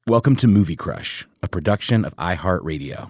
Welcome to Movie Crush, a production of iHeartRadio.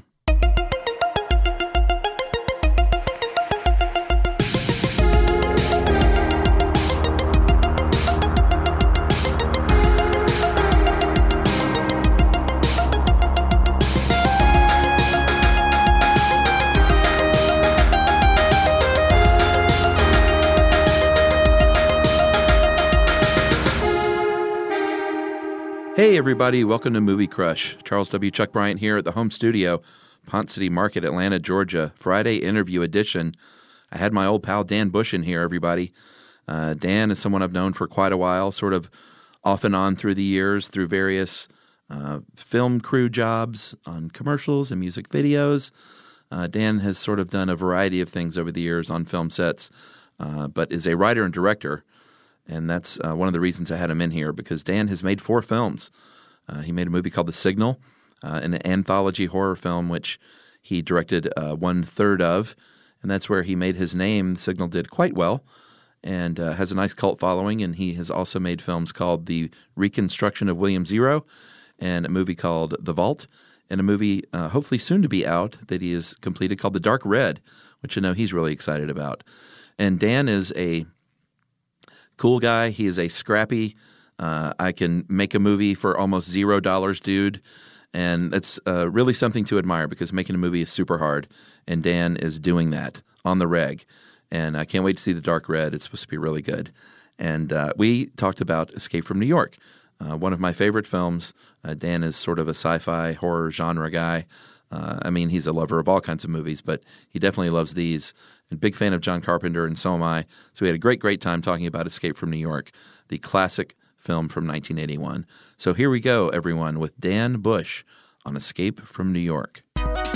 Hey everybody, welcome to Movie Crush. Charles W. Chuck Bryant here at the home studio, Pont City Market, Atlanta, Georgia. Friday interview edition. I had my old pal Dan Bush in here, everybody. Dan is someone I've known for quite a while, sort of off and on through the years, through various film crew jobs on commercials and music videos. Dan has sort of done a variety of things over the years on film sets, but is a writer and director. And that's one of the reasons I had him in here, because Dan has made 4 films. He made a movie called The Signal, an anthology horror film, which he directed 1/3 of. And that's where he made his name. The Signal did quite well and has a nice cult following. And he has also made films called The Reconstruction of William Zero and a movie called The Vault, and a movie hopefully soon to be out that he has completed called The Dark Red, which I know he's really excited about. And Dan is a cool guy. He is a scrappy, I can make a movie for almost $0 dude. And that's really something to admire, because making a movie is super hard. And Dan is doing that on the reg. And I can't wait to see The Dark Red. It's supposed to be really good. And we talked about Escape from New York, one of my favorite films. Dan is sort of a sci-fi horror genre guy. I mean, he's a lover of all kinds of movies, but he definitely loves these. And big fan of John Carpenter, and so am I. So we had a great time talking about Escape from New York, the classic film from 1981. So here we go, everyone, with Dan Bush on Escape from New York.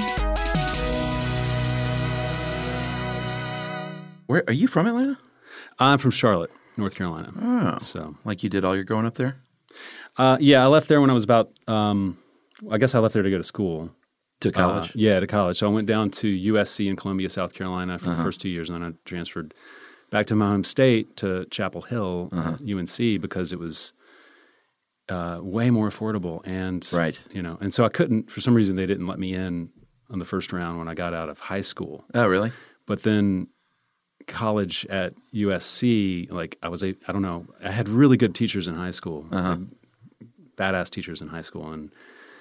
Where are you from, Atlanta? I'm from Charlotte, North Carolina. Oh, so like you did all your growing up there? Yeah, I left there when I was about. I guess I left there to go to school. To college? Yeah, to college. So I went down to USC in Columbia, South Carolina for the first 2 years, and then I transferred back to my home state to Chapel Hill, UNC, because it was way more affordable. And right. And so I couldn't. For some reason, they didn't let me in on the first round when I got out of high school. Oh, really? But then college at USC, I don't know. I had really good teachers in high school, badass teachers in high school, and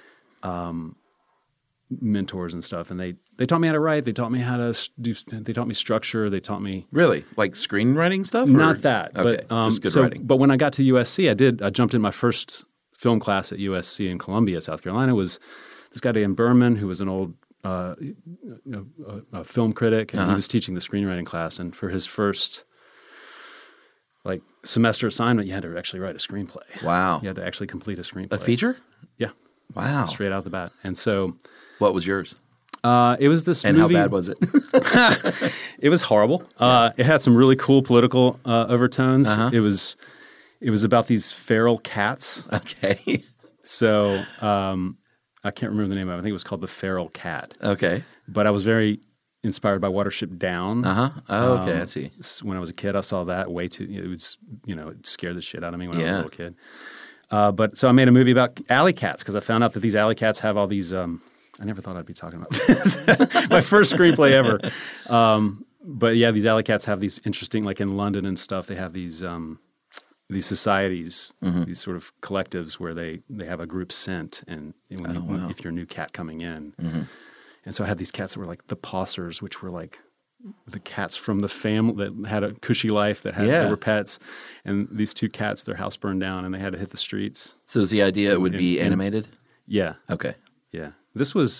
mentors and stuff, and they taught me how to write. They taught me how to do. They taught me structure. They taught me really like screenwriting stuff. Or? Not that, okay, but just good writing. But when I got to USC, I jumped in my first film class at USC in Columbia, South Carolina. Was this guy Dan Berman, who was an old a film critic, and he was teaching the screenwriting class. And for his first semester assignment, you had to actually write a screenplay. Wow! You had to actually complete a screenplay. A feature? Yeah. Wow! Straight out the bat. And so. What was yours? It was this and movie. And how bad was it? It was horrible. It had some really cool political overtones. It was about these feral cats. Okay. So I can't remember the name of it. I think it was called The Feral Cat. Okay. But I was very inspired by Watership Down. Oh, okay. I see. When I was a kid, I saw that way too. It was, it scared the shit out of me when I was a little kid. But so I made a movie about alley cats, because I found out that these alley cats have all these I never thought I'd be talking about this. My first screenplay ever. But yeah, these alley cats have these interesting, like in London and stuff, they have these societies, these sort of collectives where they have a group scent, and if you're a new cat coming in. And so I had these cats that were like the Possers, which were like the cats from the family that had a cushy life, that they were pets. And these 2 cats, their house burned down and they had to hit the streets. So is the idea it would be animated? Yeah. Okay. Yeah. This was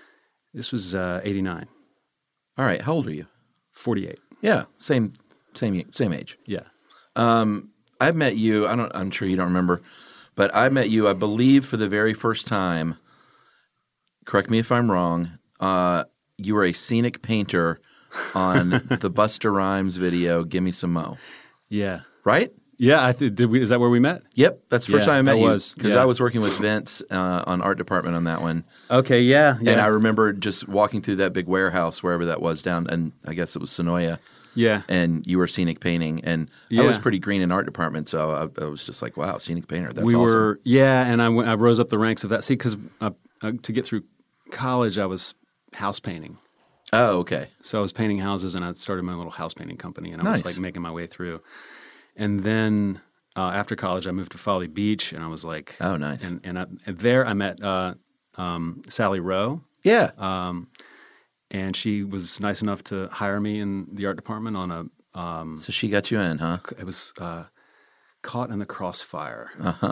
89. All right. How old are you? 48. Yeah. Same age. Yeah. I met you. I'm sure you don't remember, but I met you, I believe, for the very first time. Correct me if I'm wrong. You were a scenic painter on the Busta Rhymes video, "Gimme Some Mo." Yeah. Right? Yeah. Is that where we met? Yep. That's the first time I met you. Because I was working with Vince on art department on that one. Okay. Yeah. And I remember just walking through that big warehouse, wherever that was, down, and I guess it was Sonoya. Yeah. And you were scenic painting, and I was pretty green in art department, so I was just like, wow, scenic painter. That's awesome. And I rose up the ranks of that. See, because to get through college, I was house painting. Oh, okay. So I was painting houses, and I started my little house painting company, and I Nice. was like making my way through. And then after college, I moved to Folly Beach, and I was like, Oh, nice. And there I met Sally Rowe. Yeah. And she was nice enough to hire me in the art department on a So she got you in, huh? it was Caught in the Crossfire.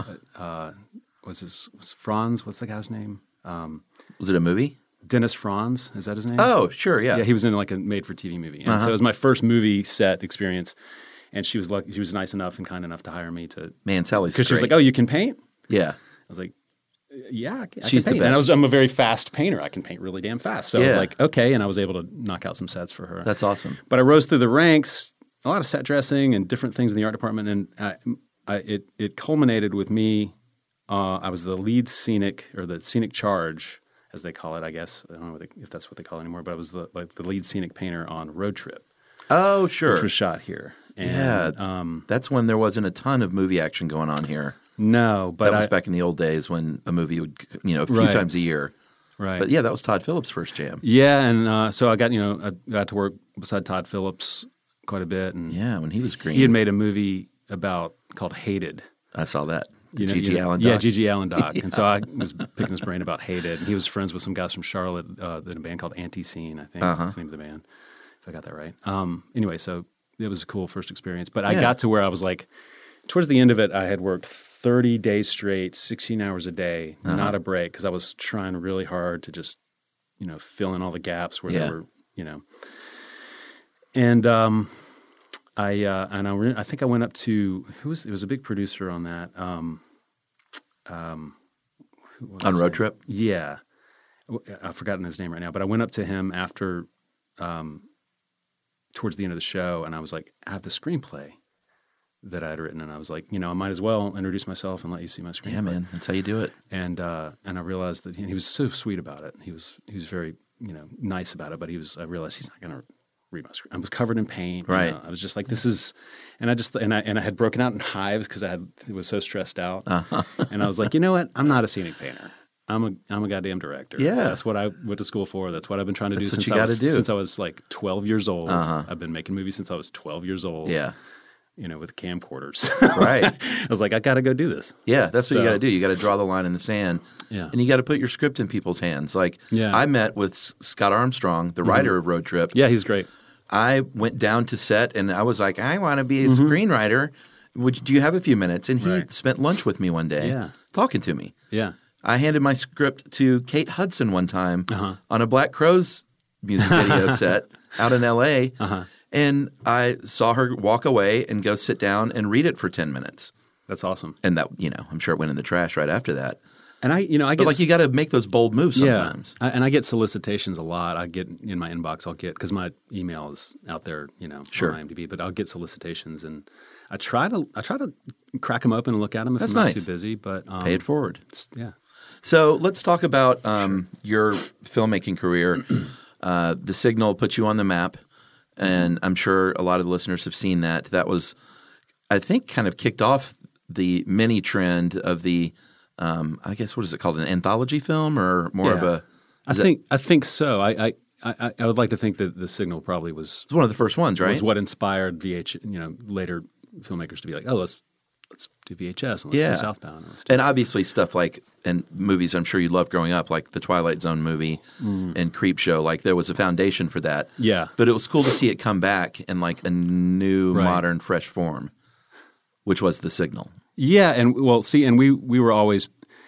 Was Franz? What's the guy's name? Was it a movie? Dennis Franz, is that his name? Oh, sure, yeah. Yeah, he was in like a made-for-TV movie, and so it was my first movie set experience. And she was nice enough and kind enough to hire me to. Man, Sally's because she was great. like, "Oh, you can paint?" Yeah. I was like, "Yeah, I She's can the paint." best. And I'm a very fast painter. I can paint really damn fast. So I was Yeah. like, "Okay," and I was able to knock out some sets for her. That's awesome. But I rose through the ranks, a lot of set dressing and different things in the art department, and it culminated with me. I was the lead scenic or the scenic charge, as they call it, I guess. I don't know if that's what they call it anymore, but I was the lead scenic painter on Road Trip, Oh, sure. which was shot here. And, That's when there wasn't a ton of movie action going on here. no, but That was back in the old days when a movie would, a few Right. times a year. right. But yeah, that was Todd Phillips' first jam. Yeah, and so I got to work beside Todd Phillips quite a bit, and Yeah, when he was green. he had made a movie called Hated. I saw that. You know, G.G. Allen Yeah, doc. G.G. Allen doc. And so I was picking his brain about Hated. And he was friends with some guys from Charlotte in a band called Anti-Scene, I think. That's the name of the band, if I got that right. Anyway, so it was a cool first experience. But I got to where I was like, towards the end of it, I had worked 30 days straight, 16 hours a day, not a break, because I was trying really hard to just, fill in all the gaps where there were, And I think I went up to it was a big producer on that. Who was On his Road name? Trip? Yeah, I've forgotten his name right now. But I went up to him after, towards the end of the show, and I was like, I have the screenplay that I had written, and I was like, I might as well introduce myself and let you see my screenplay. Yeah, man. That's how you do it. And I realized that he was so sweet about it. He was very nice about it. But I realized he's not going to read my script. I was covered in paint. Right. I was just like, this is, and I had broken out in hives because I was so stressed out. And I was like, you know what? I'm not a scenic painter. I'm a goddamn director. Yeah. That's what I went to school for. That's what I've been trying to do That's what since you I gotta was do. since I was like 12 years old. I've been making movies since I was 12 years old. Yeah. With camcorders. Right. I was like, I got to go do this. Yeah, that's what you So- got to do. You got to draw the line in the sand. Yeah. And you got to put your script in people's hands. Like, Yeah. I met with Scott Armstrong, the writer of Road Trip. Yeah, he's great. I went down to set and I was like, I want to be a screenwriter. Do you have a few minutes? And he Right. spent lunch with me one day Yeah. talking to me. Yeah. I handed my script to Kate Hudson one time Uh-huh. on a Black Crowes music video set out in L.A. Uh-huh. And I saw her walk away and go sit down and read it for 10 minutes. That's awesome. And that, I'm sure it went in the trash right after that. And I But get like you got to make those bold moves sometimes. Yeah, and I get solicitations a lot. I get in my inbox. I'll get because my email is out there, Sure. on IMDb. But I'll get solicitations, and I try to crack them open and look at them if That's I'm not nice. too busy. But Pay it forward. Yeah, So let's talk about your filmmaking career. The Signal put you on the map, and I'm sure a lot of the listeners have seen that. That was, I think, kind of kicked off the mini trend of the, I guess, what is it called, an anthology film or more of Yeah. a? I think so. I would like to think that The Signal probably was It's one of the first ones, right? was what inspired later filmmakers to be like, oh, let's do VHS and let's do Southbound. And let's do And obviously stuff like, and movies I'm sure you loved growing up, like the Twilight Zone movie and Creepshow, like there was a foundation for that. Yeah. But it was cool to see it come back in like a new, Right. modern, fresh form, which was The Signal. Yeah, and we were always,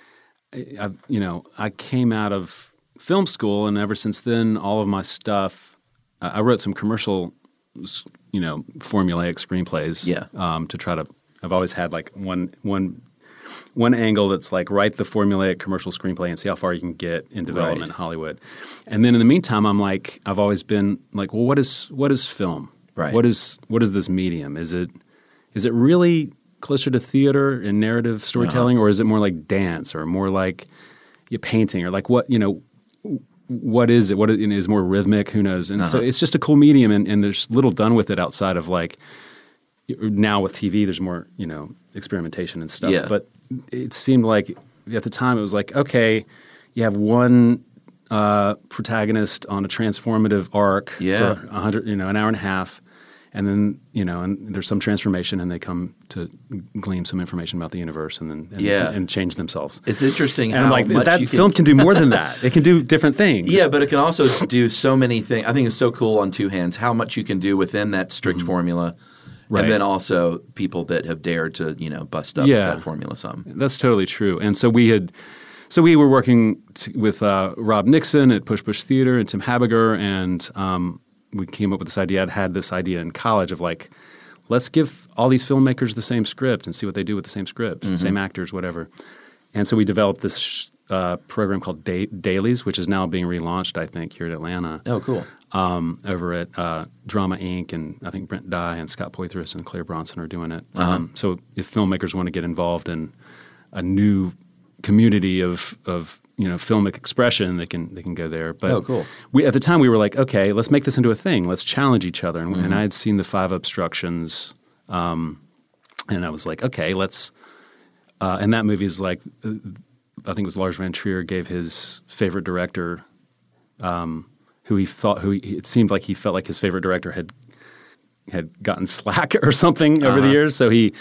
I came out of film school, and ever since then, all of my stuff, I wrote some commercial, formulaic screenplays. Yeah. To try to, I've always had like one angle that's like write the formulaic commercial screenplay and see how far you can get in development in Hollywood, and then in the meantime, I've always been like, well, what is film? Right. What is this medium? Is it really closer to theater and narrative storytelling, or is it more like dance, or more like painting, or like what what is it? What is more rhythmic? Who knows? And so it's just a cool medium, and there's little done with it outside of like now with TV. There's more experimentation and stuff. Yeah. But it seemed like at the time it was like, okay, you have one protagonist on a transformative arc for 100, an hour and a half. And then, and there's some transformation, and they come to glean some information about the universe, and change themselves. It's interesting. And how I'm like, much that film can do more than that. It can do different things. Yeah, but it can also do so many things. I think it's so cool on two hands how much you can do within that strict formula, Right. and then also people that have dared to bust up that formula some. That's totally true. And so we were working with Rob Nixon at Push Push Theater and Tim Habiger, and we came up with this idea. I'd had this idea in college of like, let's give all these filmmakers the same script and see what they do with the same script, same actors, whatever. And so we developed this program called Dailies, which is now being relaunched, I think, here at Atlanta. Oh, cool. Over at Drama Inc. and I think Brent Dye and Scott Poitras and Claire Bronson are doing it. So if filmmakers want to get involved in a new community of filmic expression, they can go there. But cool. At the time we were like, okay, let's make this into a thing. Let's challenge each other. And I had seen the 5 Obstructions, and I was like, okay, let's. And that movie is like, I think it was Lars von Trier gave his favorite director, it seemed like he felt like his favorite director had gotten slack or something over the years. So he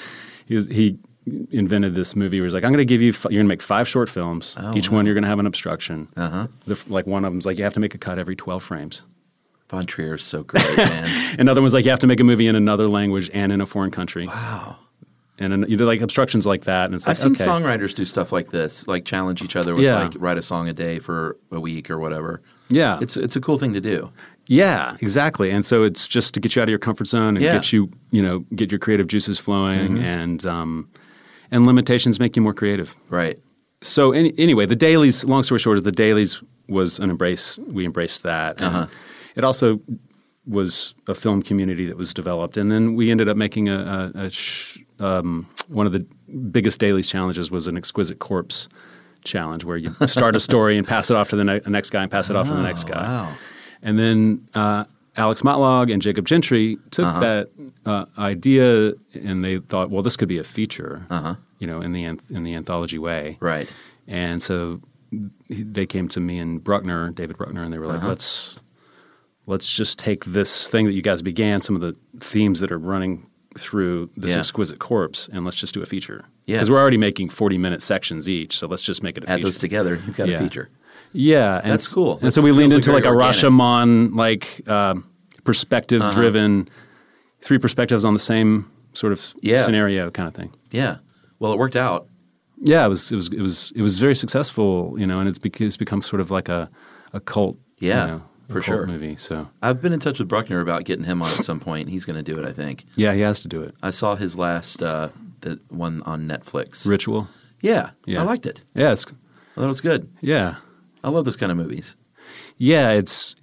invented this movie where he's like, I'm going to give you, you're going to make 5 short films. Each one you're going to have an obstruction. Like one of them's like, you have to make a cut every 12 frames. Von Trier's so great, man. Another one's like, you have to make a movie in another language and in a foreign country. Wow. And you do like obstructions like that. And it's like, I've seen songwriters do stuff like this, like challenge each other with like write a song a day for a week or whatever. Yeah. It's a cool thing to do. Yeah, exactly. And so it's just to get you out of your comfort zone and get you, get your creative juices flowing, and limitations make you more creative. Right. So anyway, the Dailies, long story short, is the Dailies was an embrace. We embraced that. And it also was a film community that was developed. And then we ended up making one of the biggest Dailies challenges was an Exquisite Corpse challenge, where you start a story and pass it off to the next guy and pass it off to the next guy. Wow. And then Alex Motlog and Jacob Gentry took that idea, and they thought, well, this could be a feature, in the anthology way. Right. And so they came to me and David Bruckner, and they were like, let's just take this thing that you guys began, some of the themes that are running through this Exquisite Corpse, and let's just do a feature. Yeah. Because we're already making 40-minute sections each, so let's just make it a feature. Add those together. You've got a feature. Yeah. And that's cool. And so we leaned into like a Rashomon, perspective-driven, 3 perspectives on the same sort of scenario kind of thing. Yeah. Well, it worked out. Yeah, it was very successful, and it's become sort of like a cult. Yeah. For sure. Movie, so I've been in touch with Bruckner about getting him on at some point. He's going to do it, I think. Yeah, he has to do it. I saw his last the one on Netflix. Ritual? Yeah. I liked it. Yeah. I thought it was good. Yeah. I love those kind of movies. Yeah, it's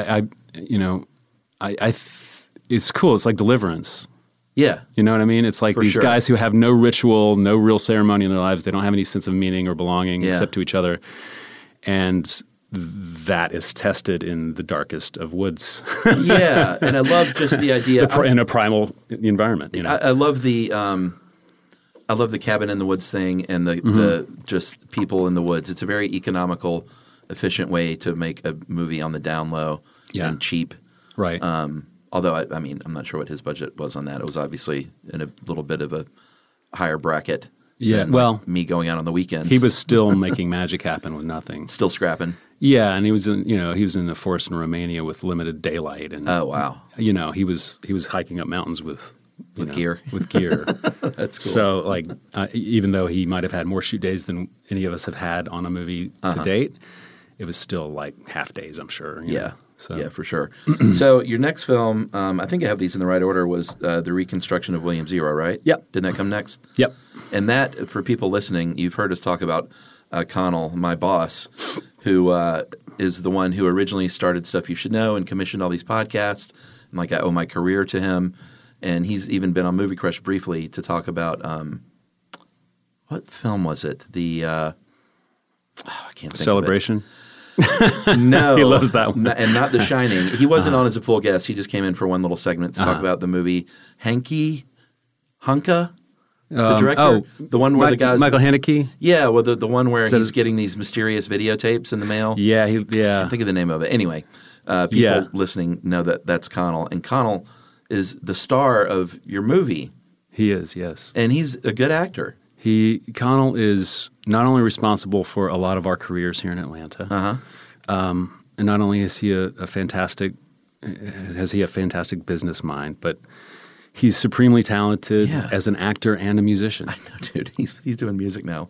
cool. It's like Deliverance. Yeah. You know what I mean? It's like these guys who have no ritual, no real ceremony in their lives. They don't have any sense of meaning or belonging except to each other. And that is tested in the darkest of woods. Yeah, and I love just the idea in a primal environment. I love the cabin in the woods thing and the just people in the woods. It's a very economical, efficient way to make a movie on the down low and cheap. Right. Although I'm not sure what his budget was on that. It was obviously in a little bit of a higher bracket. Yeah. Well, me going out on the weekends. He was still making magic happen with nothing. Still scrapping. Yeah, and he was in the forest in Romania with limited daylight, and oh wow, he was hiking up mountains with gear. With gear. That's cool. So even though he might have had more shoot days than any of us have had on a movie to date, it was still like half days, I'm sure. Yeah. So. Yeah, for sure. So your next film, I think I have these in the right order, was The Reconstruction of William Zero, right? Yep. Didn't that come next? Yep. And that, for people listening, you've heard us talk about Connell, my boss, who is the one who originally started Stuff You Should Know and commissioned all these podcasts. And I owe my career to him. And he's even been on Movie Crush briefly to talk about what film was it? The I can't think Celebration? of it. No, He loves that one. and not The Shining. He wasn't on as a full guest. He just came in for one little segment to talk about the movie Hanka, the director, the one where the guy's Michael Haneke. Yeah, well, the one where he's getting these mysterious videotapes in the mail. Yeah, I can't think of the name of it. Anyway, people listening know that that's Connell, and Connell is the star of your movie. He is, yes, and he's a good actor. Connell is not only responsible for a lot of our careers here in Atlanta, and not only is he a fantastic business mind, but he's supremely talented as an actor and a musician. I know, dude. He's doing music now.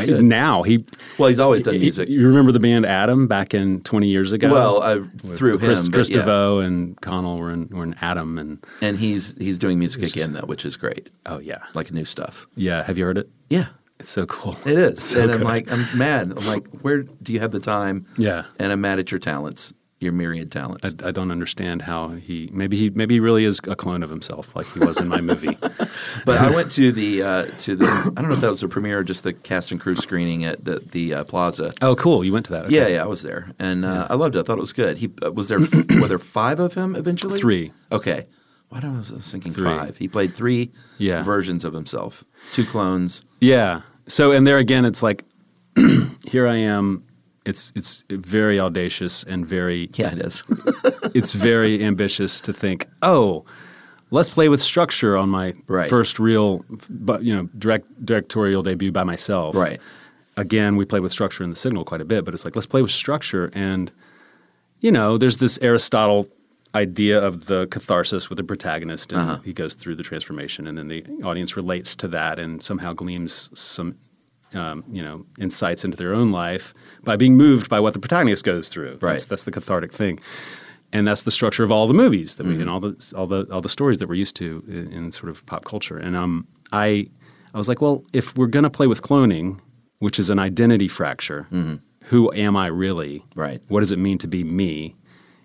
He's always done music. You remember the band Adam back in 20 years ago? Well, through him, Chris DeVoe and Connell were in Adam, and he's doing music again though, which is great. Oh yeah, like new stuff. Yeah, have you heard it? Yeah, it's so cool. It is, so and good. I'm mad. I'm like, where do you have the time? Yeah, and I'm mad at your talents. Your myriad talents. I don't understand how maybe he really is a clone of himself, like he was in my movie. But I went to the I don't know if that was a premiere or just the cast and crew screening at the Plaza. Oh, cool! You went to that? Okay. Yeah, I was there, and I loved it. I thought it was good. He was there. Were there 5 of him eventually? 3. Okay. Why don't I was thinking 3. 5? He played 3 versions of himself, 2 clones. Yeah. So and there again, it's like here I am. It's very audacious and very it is. It's very ambitious to think, let's play with structure on my first real, directorial debut by myself. Right. Again, we played with structure in The Signal quite a bit, but it's like let's play with structure, and there's this Aristotle idea of the catharsis with the protagonist, and he goes through the transformation, and then the audience relates to that and somehow gleams some. Insights into their own life by being moved by what the protagonist goes through. Right. That's the cathartic thing, and that's the structure of all the movies that we and all the stories that we're used to in sort of pop culture. And I was like, well, if we're going to play with cloning, which is an identity fracture, who am I really? Right. What does it mean to be me?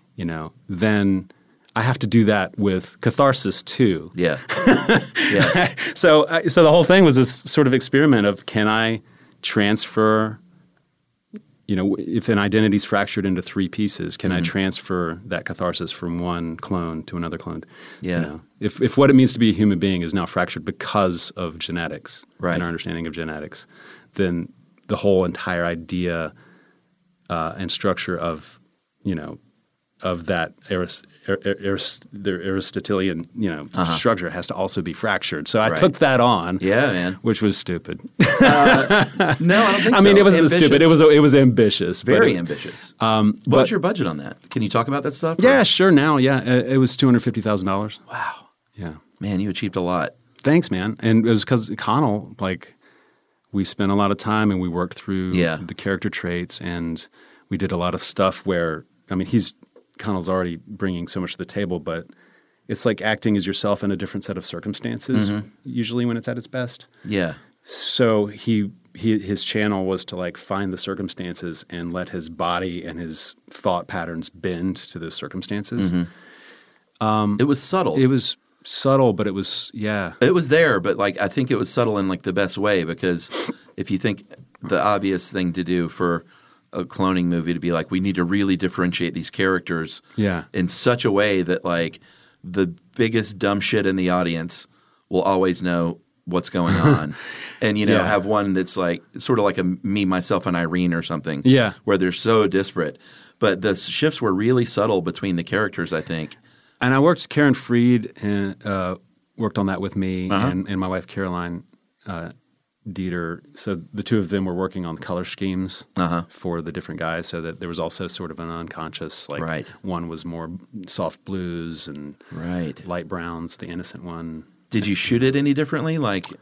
Then I have to do that with catharsis too. Yeah. Yeah. So the whole thing was this sort of experiment of can I transfer, if an identity is fractured into 3 pieces, can I transfer that catharsis from one clone to another clone? Yeah. If what it means to be a human being is now fractured because of genetics and our understanding of genetics, then the whole entire idea and structure of that the Aristotelian structure has to also be fractured. So I took that on, which was stupid. No, I don't think so. I mean, it wasn't stupid. It was ambitious, very ambitious. What's your budget on that? Can you talk about that stuff? Yeah, sure. Now, it was $250,000. Wow. Yeah, man, you achieved a lot. Thanks, man. And it was because Connell, we spent a lot of time and we worked through the character traits, and we did a lot of stuff where Connell's already bringing so much to the table, but it's like acting as yourself in a different set of circumstances, usually when it's at its best. Yeah. So his channel was to find the circumstances and let his body and his thought patterns bend to those circumstances. It was subtle. It was subtle, but it was, It was there, but I think it was subtle in the best way, because if you think the obvious thing to do for a cloning movie to be we need to really differentiate these characters in such a way that the biggest dumb shit in the audience will always know what's going on, and have one that's sort of like a Me, Myself, and Irene or something, where they're so disparate, but the shifts were really subtle between the characters, I think. And I worked Karen Freed and worked on that with me and my wife Caroline Dieter. So the two of them were working on color schemes for the different guys, so that there was also sort of an unconscious, one was more soft blues and light browns, the innocent one. Did you shoot it any differently?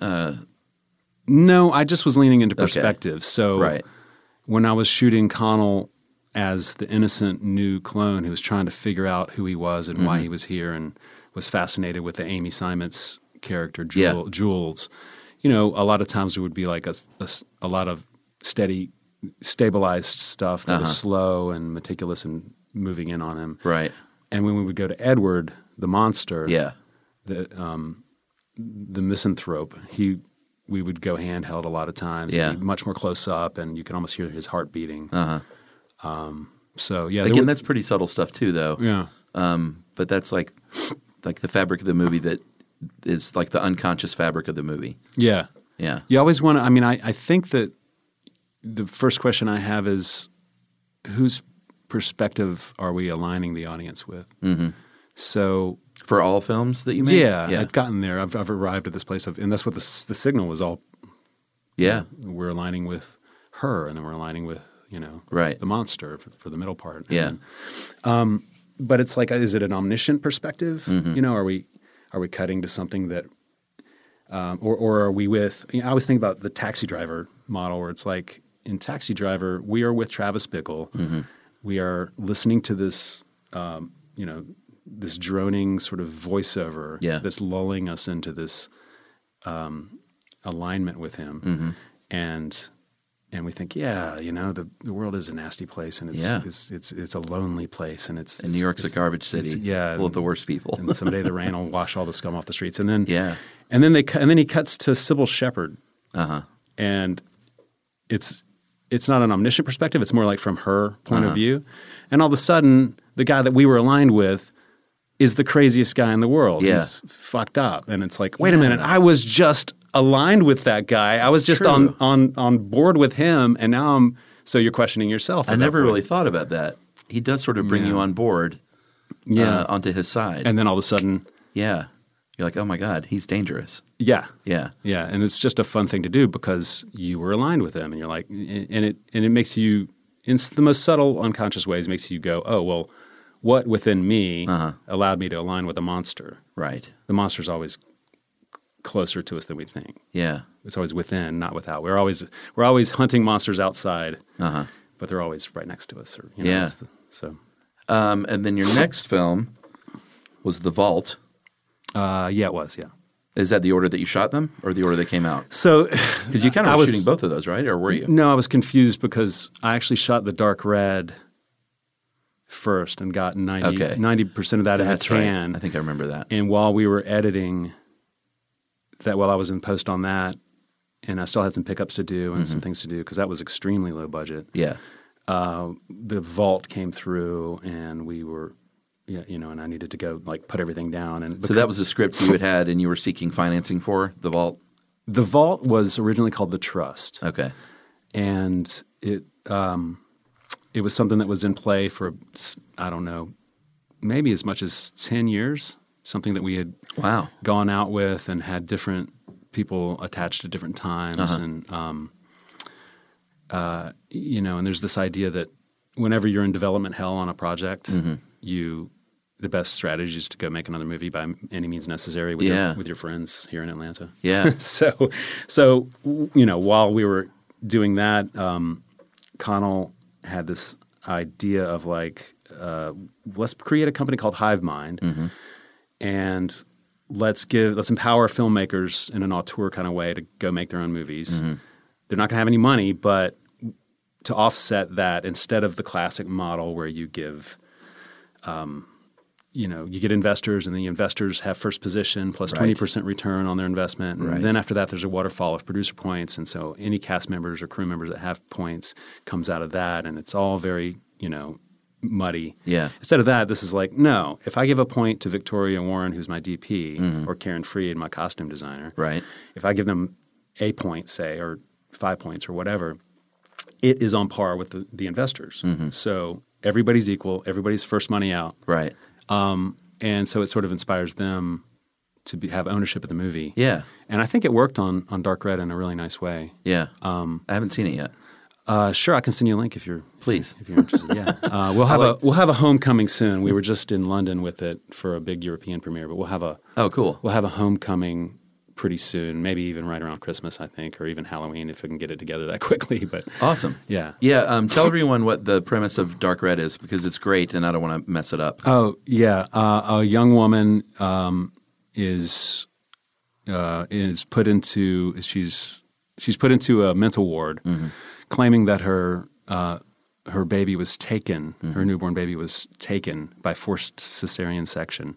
No, I just was leaning into perspective. Okay. So when I was shooting Connell as the innocent new clone who was trying to figure out who he was and why he was here, and was fascinated with the Amy Simons character, Jules. A lot of times it would be a lot of stabilized stuff that was slow and meticulous and moving in on him. Right. And when we would go to Edward, the monster, the misanthrope, we would go handheld a lot of times. Yeah. Much more close up, and you could almost hear his heart beating. So yeah, Again, that's pretty subtle stuff too, though. yeah. But that's like the fabric of the movie that is like the unconscious fabric of the movie. Yeah. Yeah. You always want to, I mean, I think that the first question I have is whose perspective are we aligning the audience with? Mm-hmm. So For all films that you make? yeah, I've gotten there. I've arrived at this place of, and that's what the Signal was all. Yeah. We're aligning with her, and then we're aligning with, Right. the monster for the middle part. Yeah. And, but it's like, is it an omniscient perspective? Mm-hmm. Are we cutting to something that, or are we with? I always think about the Taxi Driver model, where it's like in Taxi Driver, we are with Travis Bickle. Mm-hmm. We are listening to this, this droning sort of voiceover that's lulling us into this alignment with him, mm-hmm. and we think, the world is a nasty place, and it's a lonely place, and and New York's a garbage city, full of the worst people. And someday the rain will wash all the scum off the streets, and then and then he cuts to Sybil Shepherd, and it's not an omniscient perspective; it's more like from her point of view, and all of a sudden, the guy that we were aligned with is the craziest guy in the world. Yeah. He's fucked up, and it's like, wait a minute, I was just aligned with that guy. I was just on board with him, and now so you're questioning yourself. I never really thought about that. He does sort of bring you on board, onto his side. And then all of a sudden, you're like, oh my God, he's dangerous. Yeah. And it's just a fun thing to do because you were aligned with him, and you're like, and it makes you, in the most subtle, unconscious ways, makes you go, oh well, what within me allowed me to align with a monster? Right. The monster's always closer to us than we think. Yeah. It's always within, not without. We're always hunting monsters outside, but they're always right next to us. Or, and then your next film was The Vault. It was. Yeah. Is that the order that you shot them, or the order they came out? So, because you kind of were shooting both of those, right? Or were you? No, I was confused because I actually shot The Dark Red first and got 90% of that in the can. Right. I think I remember that. And while we were editing that, while I was in post on that, and I still had some pickups to do and some things to do because that was extremely low budget. Yeah. The Vault came through, and we were, and I needed to go put everything down. And so that was a script you had and you were seeking financing for, The Vault? The Vault was originally called The Trust. Okay. And it was something that was in play for, I don't know, maybe as much as 10 years, something that we had gone out with and had different people attached at different times. And, and there's this idea that whenever you're in development hell on a project, the best strategy is to go make another movie by any means necessary with your friends here in Atlanta. Yeah. So while we were doing that, Connell had this idea of let's create a company called Hive Mind, and let's empower filmmakers in an auteur kind of way to go make their own movies. They're not going to have any money, but to offset that, instead of the classic model where you give, you get investors, and the investors have first position plus 20% return on their investment. And then after that, there's a waterfall of producer points. And so any cast members or crew members that have points comes out of that. And it's all very, muddy. Yeah. Instead of that, this is like, no, if I give a point to Victoria Warren, who's my DP, or Karen Freed, my costume designer, if I give them a point, say, or 5 points or whatever, it is on par with the investors. So everybody's equal. Everybody's first money out. Right. And so it sort of inspires them to have ownership of the movie. Yeah. And I think it worked on Dark Red in a really nice way. Yeah. I haven't seen it yet. Sure, I can send you a link if you're interested. Yeah. We'll have a homecoming soon. We were just in London with it for a big European premiere, but we'll have a homecoming pretty soon, maybe even right around Christmas, I think, or even Halloween if we can get it together that quickly. But awesome. Yeah. Yeah. Tell everyone what the premise of Dark Red is, because it's great and I don't want to mess it up. Oh, yeah. A young woman is put into a mental ward, claiming that her baby was taken, her newborn baby was taken by forced cesarean section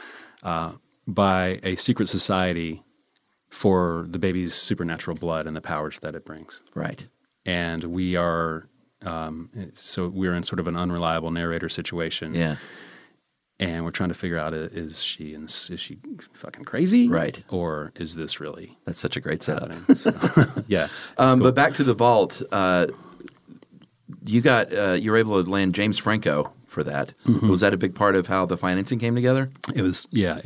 by a secret society for the baby's supernatural blood and the powers that it brings. Right. And we are So we're in sort of an unreliable narrator situation. Yeah. And we're trying to figure out, is she fucking crazy? Right. Or is this really That's such a great setup. happening? So, yeah. Cool. But back to The Vault, you were able to land James Franco for that. Mm-hmm. Was that a big part of how the financing came together? It was, yeah.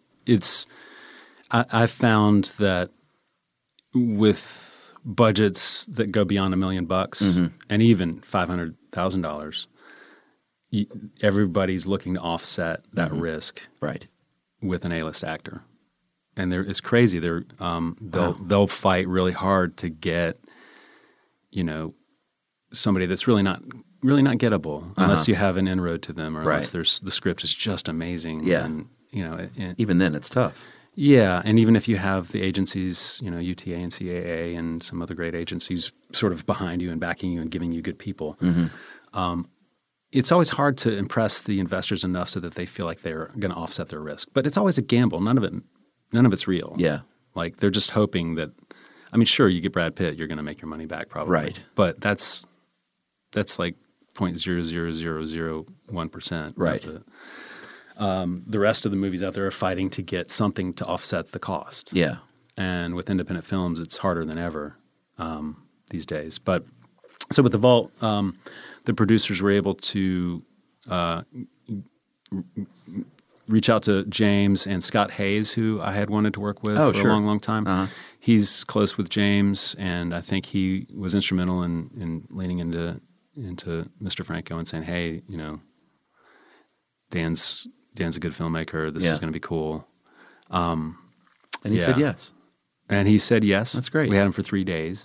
I found that with budgets that go beyond $1 million and even $500,000, everybody's looking to offset that risk, right, with an A-list actor, and it's crazy. They'll fight really hard to get, somebody that's really not gettable unless you have an inroad to them, or unless the script is just amazing. Yeah, and even then it's tough. Yeah, and even if you have the agencies, UTA and CAA and some other great agencies sort of behind you and backing you and giving you good people. It's always hard to impress the investors enough so that they feel like they're going to offset their risk. But it's always a gamble. None of it's real. Yeah. Like they're just hoping that – I mean, sure, you get Brad Pitt, you're going to make your money back probably. Right. But that's like 0.00001%. Right. The rest of the movies out there are fighting to get something to offset the cost. Yeah. And with independent films, it's harder than ever these days. But so with The Vault, the producers were able to reach out to James and Scott Hayes, who I had wanted to work with for a long, long time. He's close with James, and I think he was instrumental in leaning into Mr. Franco and saying, "Hey, Dan's a good filmmaker. This is going to be cool." And he said yes. And he said yes. That's great. We had him for 3 days.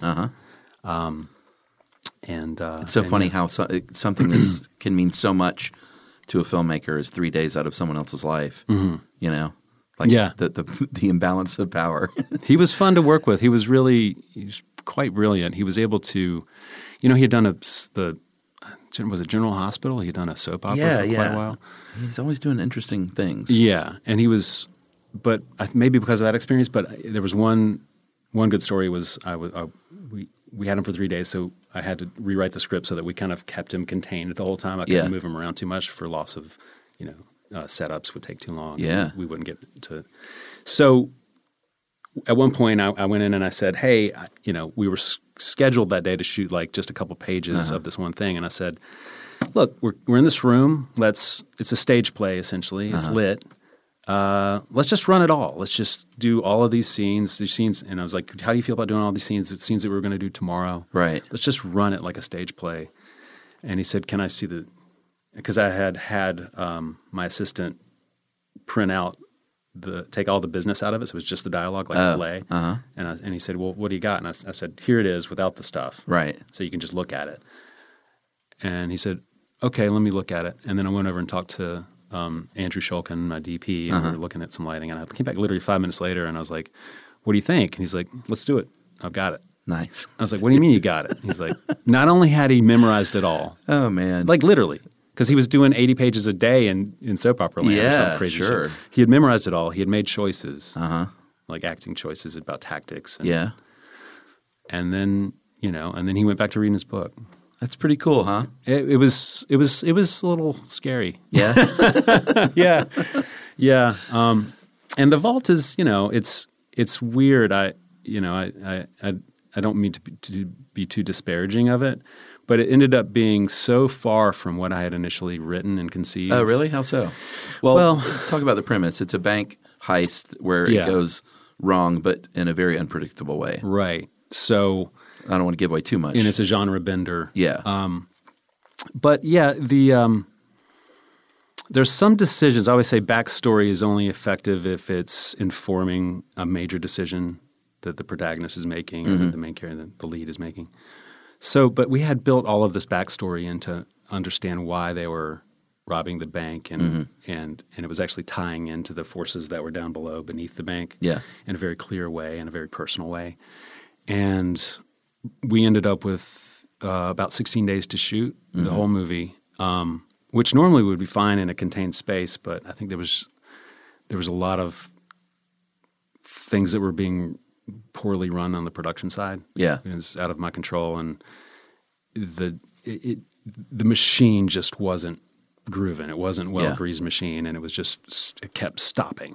And it's so funny how something that can mean so much to a filmmaker is 3 days out of someone else's life. The imbalance of power. He was fun to work with. He's quite brilliant. He was able to, he had done was it General Hospital? He had done a soap opera for quite a while. He's always doing interesting things. Yeah, and he was, but maybe because of that experience. But there was one good story was we had him for 3 days, so I had to rewrite the script so that we kind of kept him contained the whole time. I couldn't move him around too much for loss of, setups would take too long. Yeah. We wouldn't get to. So at one point I went in and I said, hey, we were scheduled that day to shoot like just a couple pages of this one thing. And I said, look, we're in this room. It's a stage play essentially. It's lit. Let's just run it all. Let's just do all of these scenes. And I was like, how do you feel about doing all these scenes? It's scenes that we were going to do tomorrow. Right. Let's just run it like a stage play. And he said, can I see because I had my assistant print out take all the business out of it. So it was just the dialogue like a play. And he said, well, what do you got? And I said, here it is without the stuff. Right. So you can just look at it. And he said, okay, let me look at it. And then I went over and talked to Andrew Shulkin, my DP, and we were looking at some lighting. And I came back literally 5 minutes later, and I was like, what do you think? And he's like, let's do it. I've got it. Nice. I was like, what do you mean you got it? He's like, not only had he memorized it all. Oh, man. Like literally. Because he was doing 80 pages a day in soap opera land or some crazy shit. He had memorized it all. He had made choices, like acting choices about tactics. And, and then, and then he went back to reading his book. That's pretty cool, huh? It was a little scary. Yeah, yeah. And The Vault is, it's weird. I don't mean to be too disparaging of it, but it ended up being so far from what I had initially written and conceived. Oh, really? How so? Well, talk about the premise. It's a bank heist where it goes wrong, but in a very unpredictable way. Right. So I don't want to give away too much. And it's a genre bender. Yeah. But yeah, there's some decisions. I always say backstory is only effective if it's informing a major decision that the protagonist is making or the main character, the lead is making. So, but we had built all of this backstory in to understand why they were robbing the bank, and it was actually tying into the forces that were down below, beneath the bank, in a very clear way, in a very personal way. And we ended up with about 16 days to shoot the whole movie, which normally would be fine in a contained space, but I think there was a lot of things that were being poorly run on the production side. Yeah. It was out of my control, and the machine just wasn't grooving. It wasn't well-greased machine, and it kept stopping.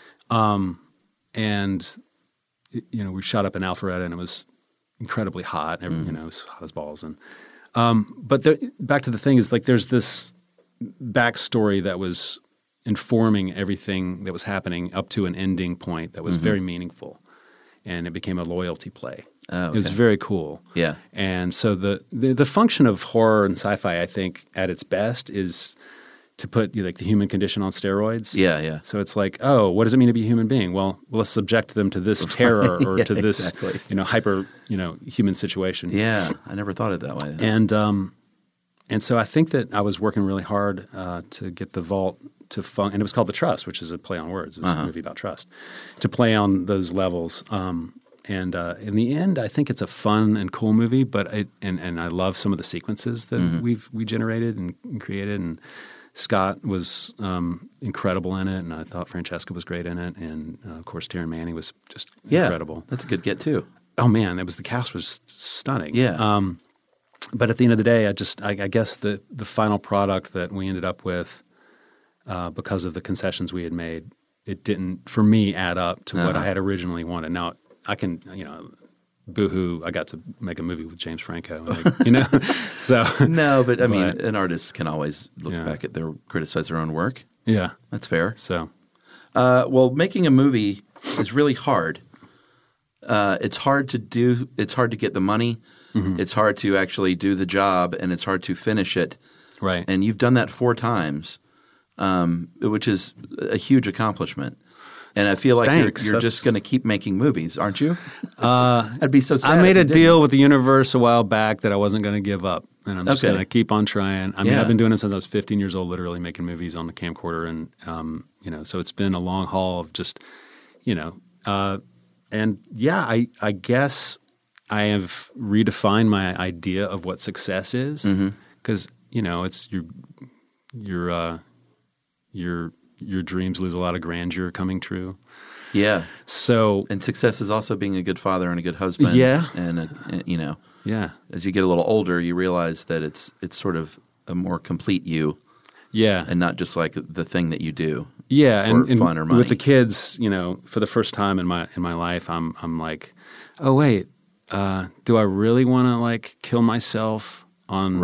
And we shot up in Alpharetta, and it was incredibly hot. It was hot as balls. And but back to the thing is, like, there's this backstory that was informing everything that was happening up to an ending point that was very meaningful, and it became a loyalty play. Oh, okay. It was very cool. Yeah. And so the function of horror and sci-fi, I think, at its best is to put like the human condition on steroids. Yeah, yeah. So it's like, oh, what does it mean to be a human being? Well, let's subject them to this terror or to this hyper human situation. Yeah, I never thought of it that way. And so I think that I was working really hard to get the vault to and it was called The Trust, which is a play on words. It was a movie about trust, to play on those levels. And in the end, I think it's a fun and cool movie. But I love some of the sequences that we generated and created. And Scott was incredible in it, and I thought Francesca was great in it, and of course Taryn Manning was just incredible. That's a good get too. Oh man, the cast was stunning. Yeah. But at the end of the day, I guess the final product that we ended up with, because of the concessions we had made, it didn't, for me, add up to what I had originally wanted. Now I can, boo-hoo, I got to make a movie with James Franco, so. No, but I mean, an artist can always look back at criticize their own work. Yeah. That's fair. So. Well, making a movie is really hard. It's hard to do. It's hard to get the money. Mm-hmm. It's hard to actually do the job, and it's hard to finish it. Right. And you've done that 4 times, which is a huge accomplishment. And I feel like you're just going to keep making movies, aren't you? I'd be so sad. I made a deal with the universe a while back that I wasn't going to give up, and I'm just going to keep on trying. I mean, I've been doing it since I was 15 years old, literally making movies on the camcorder, and so it's been a long haul of just, and I guess I have redefined my idea of what success is, because it's your dreams lose a lot of grandeur coming true. Yeah. So, and success is also being a good father and a good husband. Yeah. And yeah. As you get a little older, you realize that it's sort of a more complete you. Yeah. And not just like the thing that you do. Yeah. For fun or money. With the kids, for the first time in my life, I'm like, oh wait, do I really want to like kill myself on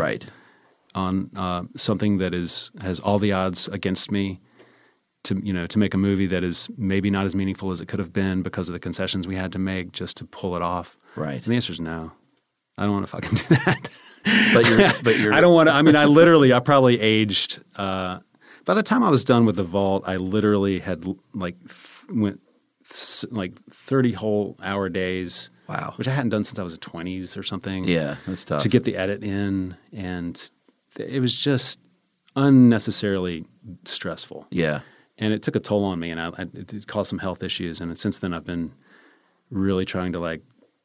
something that has all the odds against me? To make a movie that is maybe not as meaningful as it could have been because of the concessions we had to make just to pull it off. Right. And the answer is no. I don't want to fucking do that. But you're. I don't want to. I mean, I probably aged. By the time I was done with The Vault, I literally had went 30 whole hour days. Wow. Which I hadn't done since I was in 20s or something. Yeah, that's tough. To get the edit in, and it was just unnecessarily stressful. Yeah. And it took a toll on me, and it caused some health issues. And since then, I've been really trying to,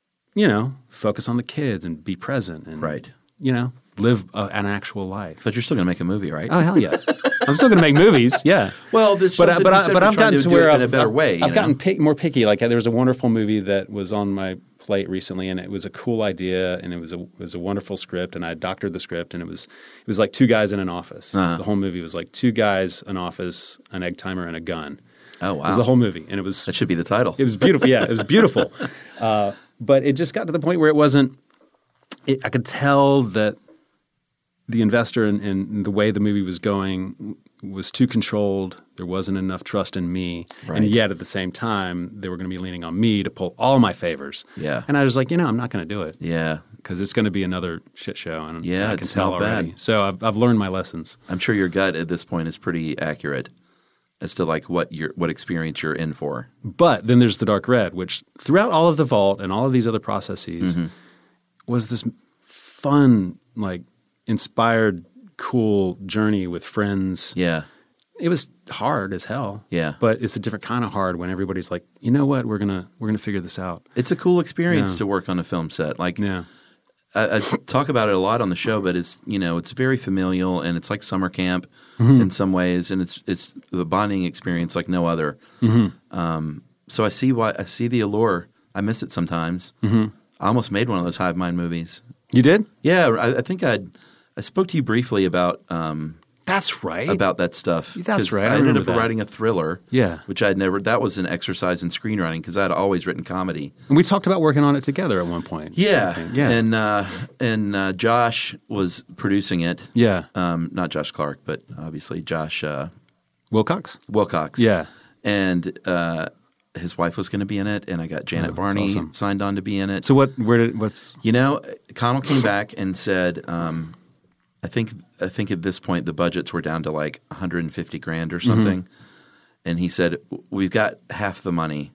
focus on the kids and be present and, live an actual life. But you're still going to make a movie, right? Oh, hell yeah. I'm still going to make movies, yeah. Well, but I've gotten to where in a better way. I've gotten more picky. Like, there was a wonderful movie that was on my plate recently, and it was a cool idea, and it was a wonderful script, and I doctored the script, and it was like 2 guys in an office. The whole movie was like 2 guys, an office, an egg timer, and a gun. Oh, wow. It was the whole movie, and that should be the title. It was beautiful. Yeah, it was beautiful. But it just got to the point where it wasn't. I could tell that the investor and the way the movie was going was too controlled. There wasn't enough trust in me. Right. And yet at the same time, they were going to be leaning on me to pull all my favors. Yeah. And I was like, I'm not going to do it. Yeah. Because it's going to be another shit show. And yeah, I can tell already. Bad. So I've learned my lessons. I'm sure your gut at this point is pretty accurate as to like what experience you're in for. But then there's The Dark Red, which throughout all of The Vault and all of these other processes was this fun, inspired, cool journey with friends. Yeah. It was hard as hell. Yeah. But it's a different kind of hard when everybody's like, you know what, we're gonna figure this out. It's a cool experience to work on a film set. I talk about it a lot on the show, but it's it's very familial, and it's like summer camp in some ways, and it's the bonding experience like no other. So I see the allure. I miss it sometimes. I almost made one of those Hive Mind movies. You did? Yeah, I think I'd I spoke to you briefly about That's right. about that stuff. That's 'Cause right. I ended up that. writing a thriller. Yeah. Which I'd never. That was an exercise in screenwriting because I'd always written comedy. And we talked about working on it together at one point. I Yeah. think. Yeah. And Josh was producing it. Yeah. Not Josh Clark, but obviously Josh Wilcox? Wilcox. Yeah. And his wife was going to be in it, and I got Janet that's Varney awesome. signed on to be in it. So what's You know, Connell came back and said, I think at this point the budgets were down to like $150,000 or something, and he said, "We've got half the money.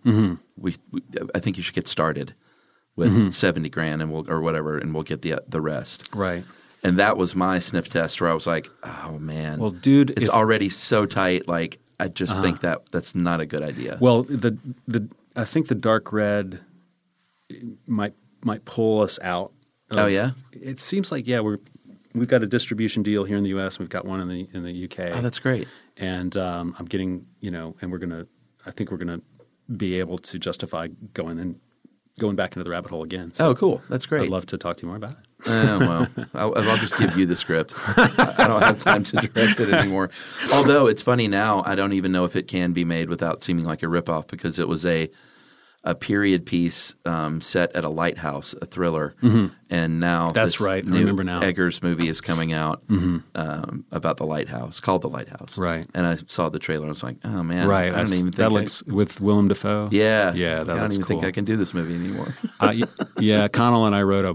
I think you should get started with $70,000 and or whatever, and we'll get the rest." right? And that was my sniff test where I was like, "Oh man, Well, dude, it's already so tight. Like, I just think that's not a good idea." Well, I think the dark red might pull us out. Oh, yeah? It seems like we've got a distribution deal here in the U.S. We've got one in the UK. Oh, that's great. And I'm getting and I think we're gonna be able to justify going back into the rabbit hole again. So Oh, cool. That's great. I'd love to talk to you more about it. Well, I'll just give you the script. I don't have time to direct it anymore. Although it's funny now, I don't even know if it can be made without seeming like a ripoff because it was a period piece set at a lighthouse, a thriller, and now That's this right. I new remember now. Eggers movie is coming out about the lighthouse, called The Lighthouse. Right. And I saw the trailer and I was like, oh man, Right. I don't even think that looks with Willem Dafoe. yeah, Yeah. I That don't looks even cool. think I can do this movie anymore. Yeah. Connell and I wrote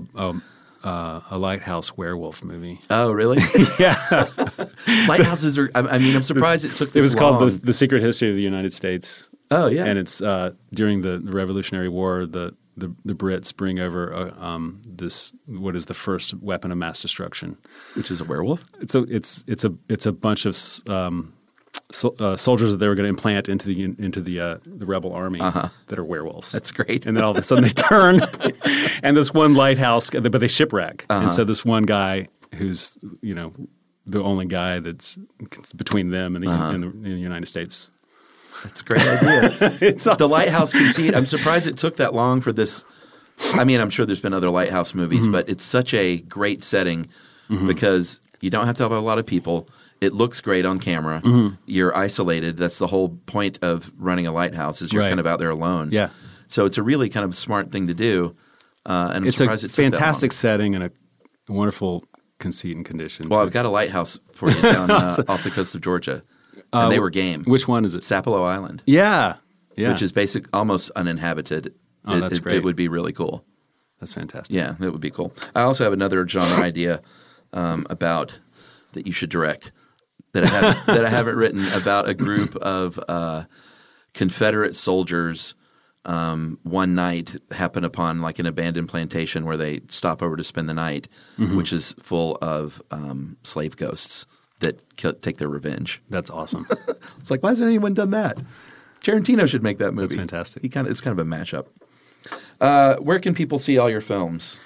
a lighthouse werewolf movie. Oh, really? Yeah. Lighthouses are. I mean, I'm surprised it took this It was long. called the Secret History of the United States. Oh, yeah. And it's during the Revolutionary War. The Brits bring over this what is the first weapon of mass destruction. Which is a werewolf? It's a bunch of soldiers that they were going to implant into the rebel army that are werewolves. That's great. And then all of a sudden they turn, and this one lighthouse, but they shipwreck. And so this one guy who's the only guy that's between them and the United States. That's a great idea. It's awesome. The lighthouse conceit. I'm surprised it took that long for this. I mean, I'm sure there's been other lighthouse movies, but it's such a great setting because you don't have to have a lot of people. It looks great on camera. You're isolated. That's the whole point of running a lighthouse is you're Right. kind of out there alone. Yeah. So it's a really kind of smart thing to do. And I'm It's surprised a it took that long. fantastic setting and a wonderful conceit and condition. Well, I've got a lighthouse for you down off the coast of Georgia. And they were game. Which one is it? Sapelo Island. Yeah. Which is almost uninhabited. Oh, that's great. It would be really cool. That's fantastic. Yeah, it would be cool. I also have another genre idea about that you should direct that I haven't written about a group of Confederate soldiers. One night happen upon like an abandoned plantation where they stop over to spend the night, which is full of slave ghosts that take their revenge. That's awesome. It's like, why hasn't anyone done that? Tarantino should make that movie. That's fantastic. It's kind of a mashup. Where can people see all your films?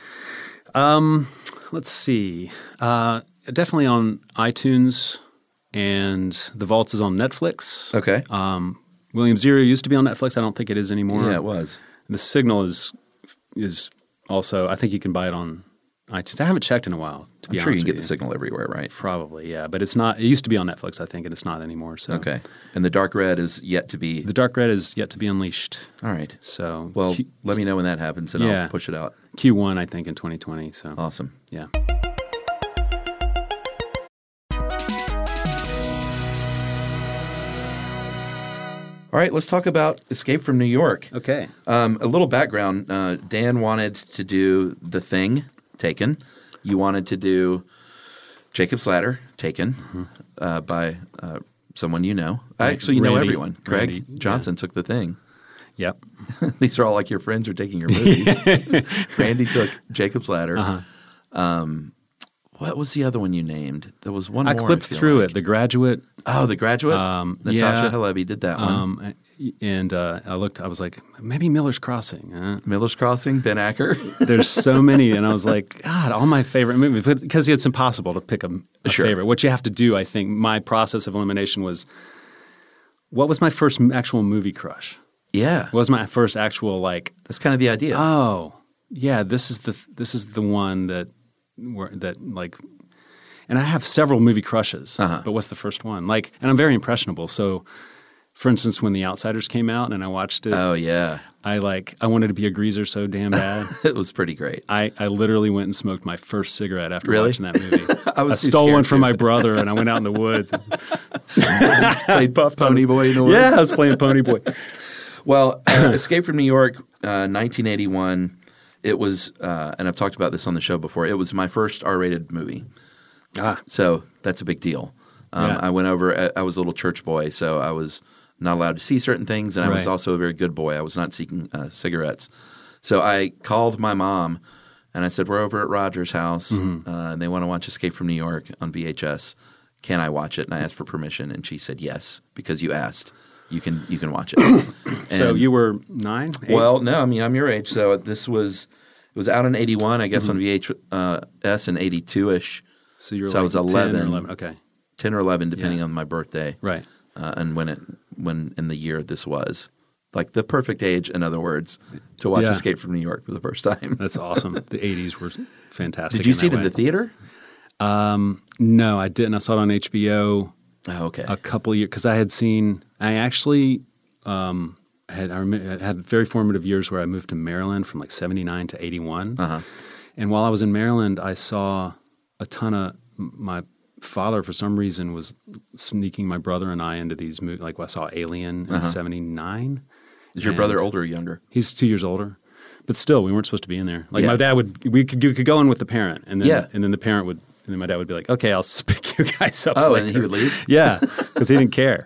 Let's see. Definitely on iTunes, and The Vault is on Netflix. Okay. William Zero used to be on Netflix. I don't think it is anymore. Yeah, it was. The Signal is also. I think you can buy it on iTunes. I haven't checked in a while. To be I'm sure you honest can get with the Signal everywhere, right? Probably, yeah. But it's not. It used to be on Netflix, I think, and it's not anymore. So Okay. And The Dark Red is yet to be. The Dark Red is yet to be unleashed. All right. So Well, let me know when that happens, and Yeah. I'll push it out. Q1, I think, in 2020. So Awesome. yeah. All right, let's talk about Escape from New York. Okay. A little background. Dan wanted to do The Thing, Taken. You wanted to do Jacob's Ladder, Taken, by someone you know. Actually, you know Randy- everyone. Craig Randy, Johnson took The Thing. Yep. These are all like your friends are taking your movies. Randy took Jacob's Ladder. What was the other one you named? There was one I more. clipped feel through like. it. The Graduate. Oh, The Graduate? Natasha yeah. Halevi did that one. And I looked. I was like, maybe Miller's Crossing. Miller's Crossing, Ben Acker. There's so many, and I was like, God, all my favorite movies. Because it's impossible to pick a Sure. favorite. What you have to do, I think, my process of elimination was, what was my first actual movie crush? Yeah. What was my first actual like? That's kind of the idea. Oh, yeah. This is the one that like. And I have several movie crushes, Uh-huh. but what's the first one? Like, and I'm very impressionable. So, for instance, when The Outsiders came out and I watched it, Oh, yeah. I wanted to be a greaser so damn bad. It was pretty great. I literally went and smoked my first cigarette after Really? watching that movie. I was too stole scared one from to. my brother and I went out in the woods. Played Pony Boy in the woods. Yeah, I was playing Pony Boy. Well, Escape from New York, 1981. It was, and I've talked about this on the show before. It was my first R-rated movie, so that's a big deal. Yeah. I went over. I was a little church boy, so I was not allowed to see certain things, and I was Right. also a very good boy. I was not seeking cigarettes, so I called my mom and I said, "We're over at Roger's house, and they want to watch Escape from New York on VHS. Can I watch it?" And I asked for permission, and she said, "Yes, because you asked. You can watch it." So And- you were 9? 8? well, no, I mean, I'm your age, so it was out in 81, I guess, on VHS in 82-ish, so you were so I was 10 or 11. 11. Okay, 10 or 11, depending Yeah. on my birthday, right. and when in the year this was. Like the perfect age, in other words, to watch Yeah. Escape from New York for the first time. That's awesome. The 80s were fantastic. Did you see it that in the way. theater? No, I didn't. I saw it on HBO Oh, okay. a couple years because I actually had very formative years where I moved to Maryland from like 79 to 81. Uh-huh. And while I was in Maryland, I saw a ton of my father, for some reason, was sneaking my brother and I into these movies. Like I saw Alien in 79. Is your brother older or younger? He's 2 years older. But still, we weren't supposed to be in there. Like Yeah. my dad you could go in with the parent, and then Yeah. and then the parent would, and then my dad would be like, "Okay, I'll pick you guys up." Oh, later. and he would leave? Yeah, because he didn't care.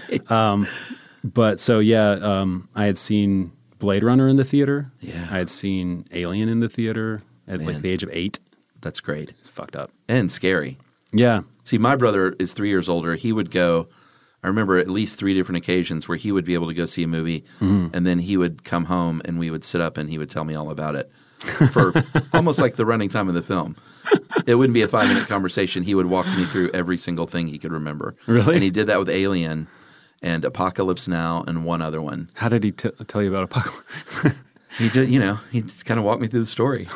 But so I had seen Blade Runner in the theater. Yeah. I had seen Alien in the theater at Man. like the age of 8. That's great. It's fucked up. And scary. Yeah, See, my brother is 3 years older. He would go, I remember at least 3 different occasions where he would be able to go see a movie, and then he would come home and we would sit up and he would tell me all about it for almost like the running time of the film. It wouldn't be a 5-minute conversation. He would walk me through every single thing he could remember. Really? And he did that with Alien and Apocalypse Now and one other one. How did he tell you about Apocalypse? He did, he just kind of walked me through the story.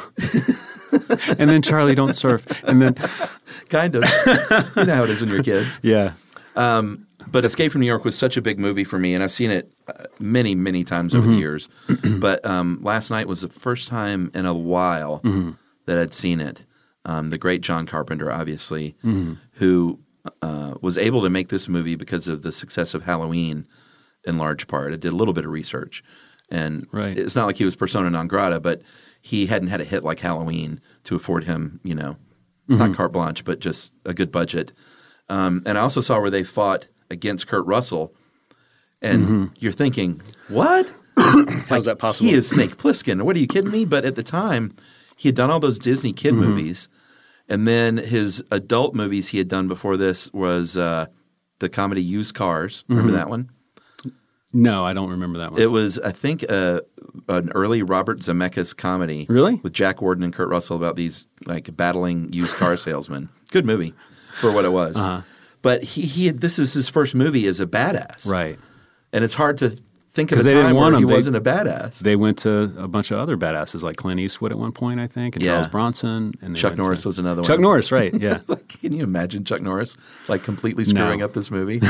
And then Charlie, don't surf. And then Kind of. You know how it is when you're kids. yeah, But Escape from New York was such a big movie for me, and I've seen it many, many times over the years. But last night was the first time in a while that I'd seen it. The great John Carpenter, obviously, who was able to make this movie because of the success of Halloween in large part. I did a little bit of research. And Right. it's not like he was persona non grata, but he hadn't had a hit like Halloween to afford him, not carte blanche, but just a good budget. And I also saw where they fought against Kurt Russell, and you're thinking, what? how's that possible? He is Snake Plissken. What, are you kidding me? But at the time, he had done all those Disney kid movies, and then his adult movies he had done before this was the comedy Used Cars. Remember that one? No, I don't remember that one. It was, I think, an early Robert Zemeckis comedy. Really? With Jack Warden and Kurt Russell about these like battling used car salesmen. Good movie for what it was. But he this is his first movie as a badass. Right. And it's hard to think of a Because they didn't time want where he him. wasn't a badass. They went to a bunch of other badasses like Clint Eastwood at one point, I think, and Yeah. Charles Bronson. And they Chuck went Norris to- was another one. Chuck Norris, right, yeah. Like, can you imagine Chuck Norris like completely screwing No. up this movie?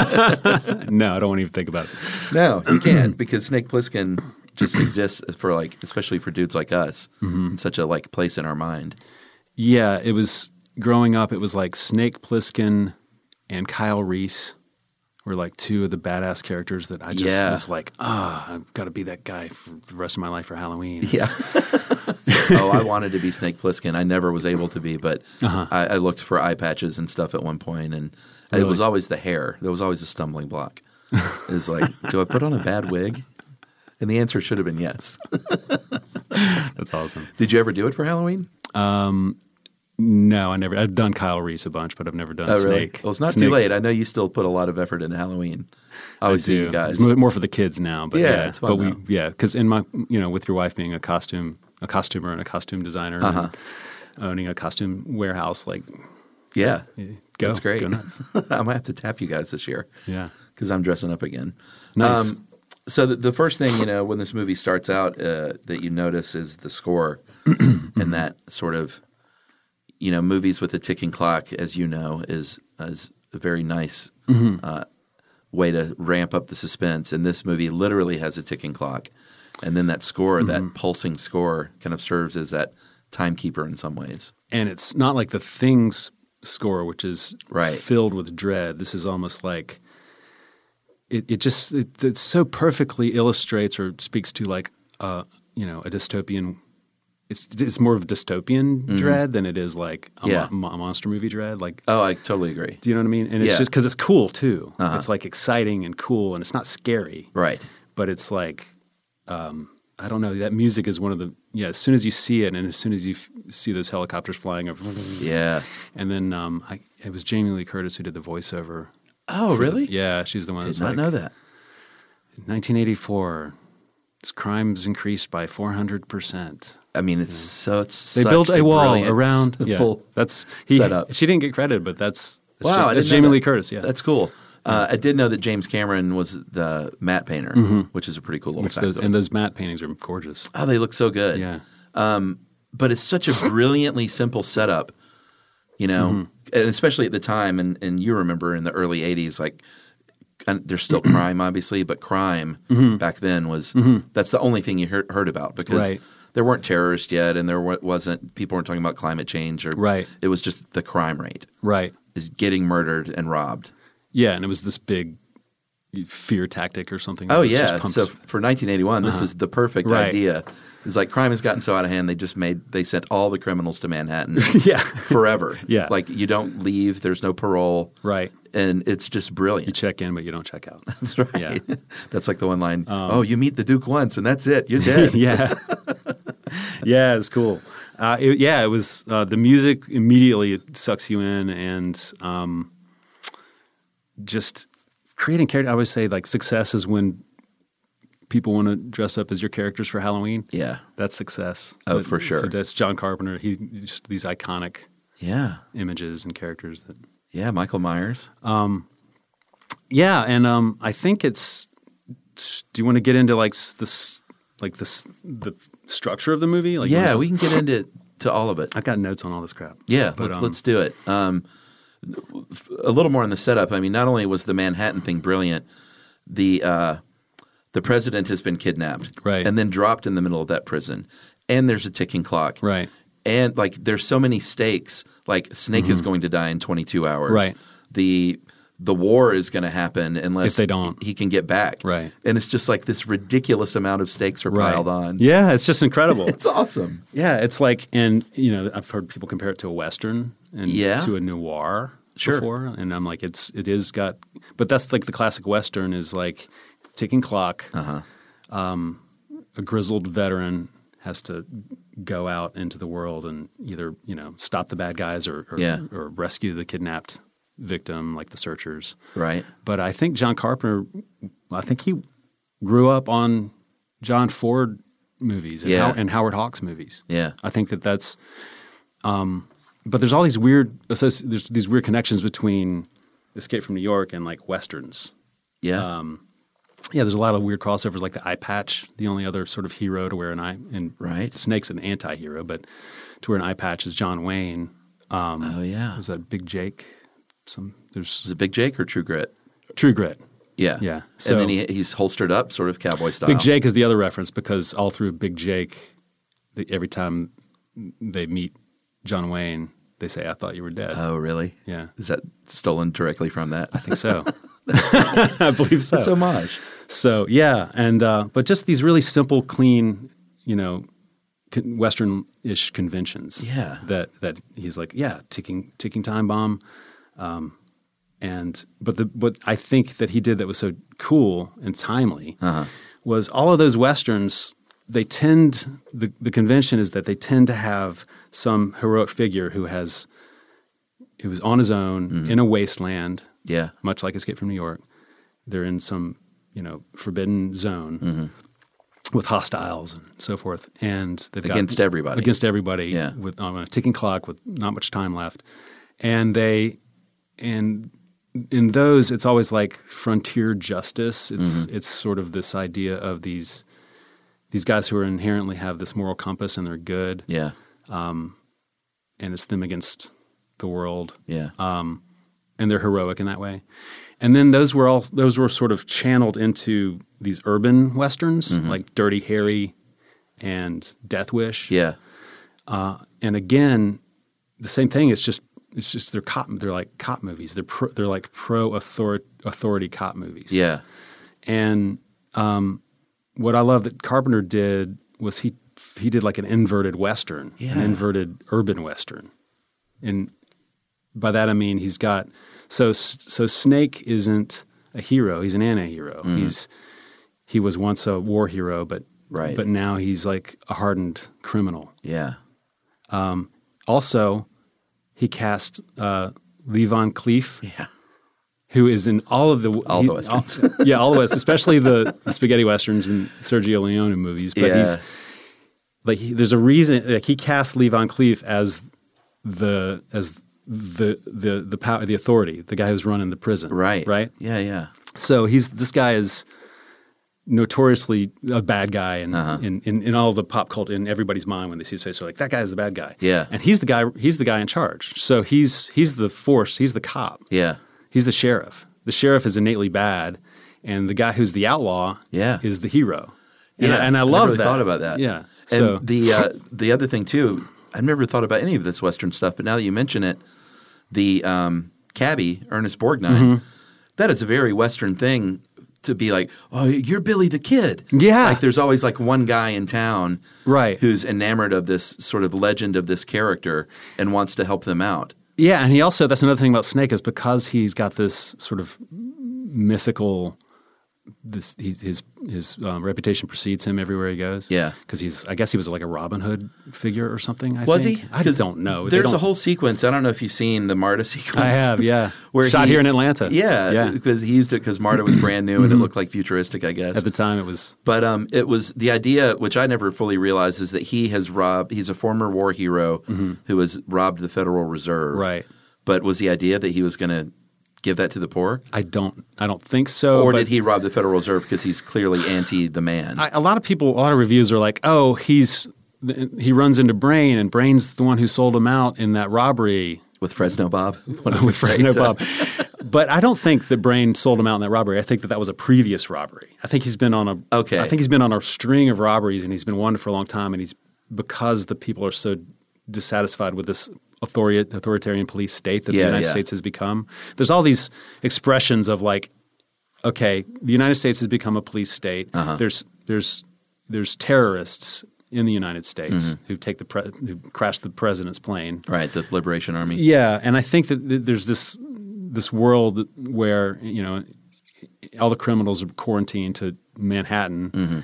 No, I don't want to even think about it. No, you can't, because Snake Plissken just exists for like, especially for dudes like us, in such a like place in our mind. Yeah, it was growing up, it was like Snake Plissken and Kyle Reese were like two of the badass characters that I just Yeah. was like, I've got to be that guy for the rest of my life for Halloween. Yeah. Oh, I wanted to be Snake Plissken. I never was able to be, but I looked for eye patches and stuff at one point, and it was always the hair. There was always a stumbling block. It was like, do I put on a bad wig? And the answer should have been yes. That's awesome. Did you ever do it for Halloween? No, I never. I've done Kyle Reese a bunch, but I've never done Oh, really? Snake. Well, it's not too Snakes. late. I know you still put a lot of effort into Halloween. I always see you guys. It's more for the kids now, but Yeah, it's fun But now. because in my, with your wife being a costumer and a costume designer, and owning a costume warehouse, like Yeah. go, That's great. go nuts. I might have to tap you guys this year. Yeah, Because I'm dressing up again. nice. So the first thing, when this movie starts out that you notice is the score and that sort of, movies with a ticking clock, as you know, is a very nice way to ramp up the suspense. And this movie literally has a ticking clock. And then that score, that pulsing score, kind of serves as that timekeeper in some ways. And it's not like the Things score, which is filled with dread. This is almost like it so perfectly illustrates or speaks to like a dystopian. It's more of a dystopian dread than it is like a monster movie dread. Like, oh, I totally agree. Do you know what I mean? And it's just because it's cool too. It's like exciting and cool, and it's not scary. Right. But it's like I don't know. That music is one of the as soon as you see it, and as soon as you see those helicopters flying over. Yeah. And then it was Jamie Lee Curtis who did the voiceover. Oh, really? She's the one. Did not know that. 1984, crimes increased by 400%. I mean, they built a wall around. Setup. She didn't get credit, but that's That's Jamie Lee Curtis. Yeah, that's cool. I did know that James Cameron was the matte painter, which is a pretty cool little fact. And those matte paintings are gorgeous. Oh, they look so good. Yeah. But it's such a brilliantly simple setup, and especially at the time, and you remember in the early 80s, like there's still crime, obviously, but crime back then was that's the only thing you heard about because there weren't terrorists yet, and there wasn't people weren't talking about climate change or it was just the crime rate is getting murdered and robbed. Yeah, and it was this big fear tactic or something. Oh yeah, so for 1981, this is the perfect idea. It's like crime has gotten so out of hand. They sent all the criminals to Manhattan forever. Yeah. Like you don't leave. There's no parole. Right. And it's just brilliant. You check in, but you don't check out. That's right. Yeah. That's like the one line, you meet the Duke once and that's it. You're dead. Yeah. Yeah, it's cool. It was the music immediately it sucks you in and just creating character. I always say like success is when people want to dress up as your characters for Halloween. Yeah. That's success. Oh, for sure. So that's John Carpenter. He just these iconic images and characters that. Yeah, Michael Myers. Yeah, and I think it's. Do you want to get into the structure of the movie? Like, we can get into all of it. I've got notes on all this crap. Yeah, but let's do it. A little more on the setup. I mean, not only was the Manhattan thing brilliant, the president has been kidnapped, and then dropped in the middle of that prison, and there's a ticking clock, and like there's so many stakes. Like Snake is going to die in 22 hours. Right. The war is going to happen unless if they don't. He can get back. Right. And it's just like this ridiculous amount of stakes are piled on. Yeah, it's just incredible. It's awesome. Yeah, it's like, and I've heard people compare it to a Western and to a noir before, and I'm like, it is got, but that's like the classic Western is like ticking clock. A grizzled veteran has to go out into the world and either stop the bad guys or rescue the kidnapped victim, like the Searchers. Right. But I think John Carpenter, he grew up on John Ford movies and Howard Hawks movies. Yeah. I think that's. But there's all these there's these weird connections between Escape from New York and like Westerns. Yeah. There's a lot of weird crossovers, like the eye patch, the only other sort of hero to wear an eye. And Snake's an anti-hero, but to wear an eye patch is John Wayne. Was that Big Jake? Is it Big Jake or True Grit? True Grit. Yeah. Yeah. So, and then he's holstered up, sort of cowboy style. Big Jake is the other reference because all through Big Jake, every time they meet John Wayne, they say, "I thought you were dead." Oh, really? Yeah. Is that stolen directly from that? I think so. I believe so. It's homage. So yeah, and but just these really simple, clean, Western-ish conventions. Yeah. That he's like, ticking time bomb, but what I think that he did that was so cool and timely was all of those Westerns. They tend the convention is that they tend to have some heroic figure who was on his own in a wasteland. Yeah, much like Escape from New York, they're in some forbidden zone with hostiles and so forth, and they've against everybody. Yeah, with on a ticking clock with not much time left, and in those it's always like frontier justice. It's sort of this idea of these guys who are inherently have this moral compass and they're good. Yeah. and it's them against the world. Yeah. And they're heroic in that way. And then those were sort of channeled into these urban westerns like Dirty Harry and Death Wish. Yeah. And again, the same thing. It's just they're like cop movies. They're like pro authority cop movies. Yeah. And what I love that Carpenter did was he did like an inverted western, an inverted urban western. And by that I mean he's got so Snake isn't a hero; he's an anti-hero. He was once a war hero, but now he's like a hardened criminal. Yeah. Also, he cast Lee Van Cleef. Yeah. Who is in all the westerns? All the westerns, especially the spaghetti westerns and Sergio Leone movies. But he's like there's a reason. Like he cast Lee Van Cleef as the power, the authority, the guy who's running the prison. Right. Right. Yeah. Yeah. So this guy is notoriously a bad guy in all the pop culture, in everybody's mind when they see his face, they're like, that guy is the bad guy. Yeah. And he's the guy in charge. So he's the force. He's the cop. Yeah. He's the sheriff. The sheriff is innately bad, and the guy who's the outlaw is the hero. And I love never that. Thought about that. Yeah. And the other thing too, I've never thought about any of this Western stuff, but now that you mention it, the cabbie, Ernest Borgnine, that is a very Western thing to be like, oh, you're Billy the Kid. Yeah. Like there's always like one guy in town who's enamored of this sort of legend of this character and wants to help them out. Yeah, and he also – that's another thing about Snake is because he's got this sort of mythical his reputation precedes him everywhere he goes. Yeah. Because I guess he was like a Robin Hood figure or something, I think. Was he? I don't know. There's a whole sequence. I don't know if you've seen the Marta sequence. I have, yeah. Where Shot here in Atlanta. Yeah, because he used it because Marta was brand new and it looked like futuristic, I guess. At the time it was. But it was the idea, which I never fully realized, is that he's a former war hero who has robbed the Federal Reserve. Right. But was the idea that he was going to give that to the poor? I don't think so. Or did he rob the Federal Reserve because he's clearly anti the man? A lot of reviews are like, oh, he runs into Brain, and Brain's the one who sold him out in that robbery. With Fresno Bob? With Fresno Bob. But I don't think that Brain sold him out in that robbery. I think that was a previous robbery. I think he's been on a string of robberies, and he's been wanted for a long time, and because the people are so dissatisfied with this authoritarian police state that the United States has become. There's all these expressions of like, okay, the United States has become a police state. There's terrorists in the United States who who crash the president's plane. Right, the Liberation Army. Yeah, and I think that there's this world where all the criminals are quarantined to Manhattan.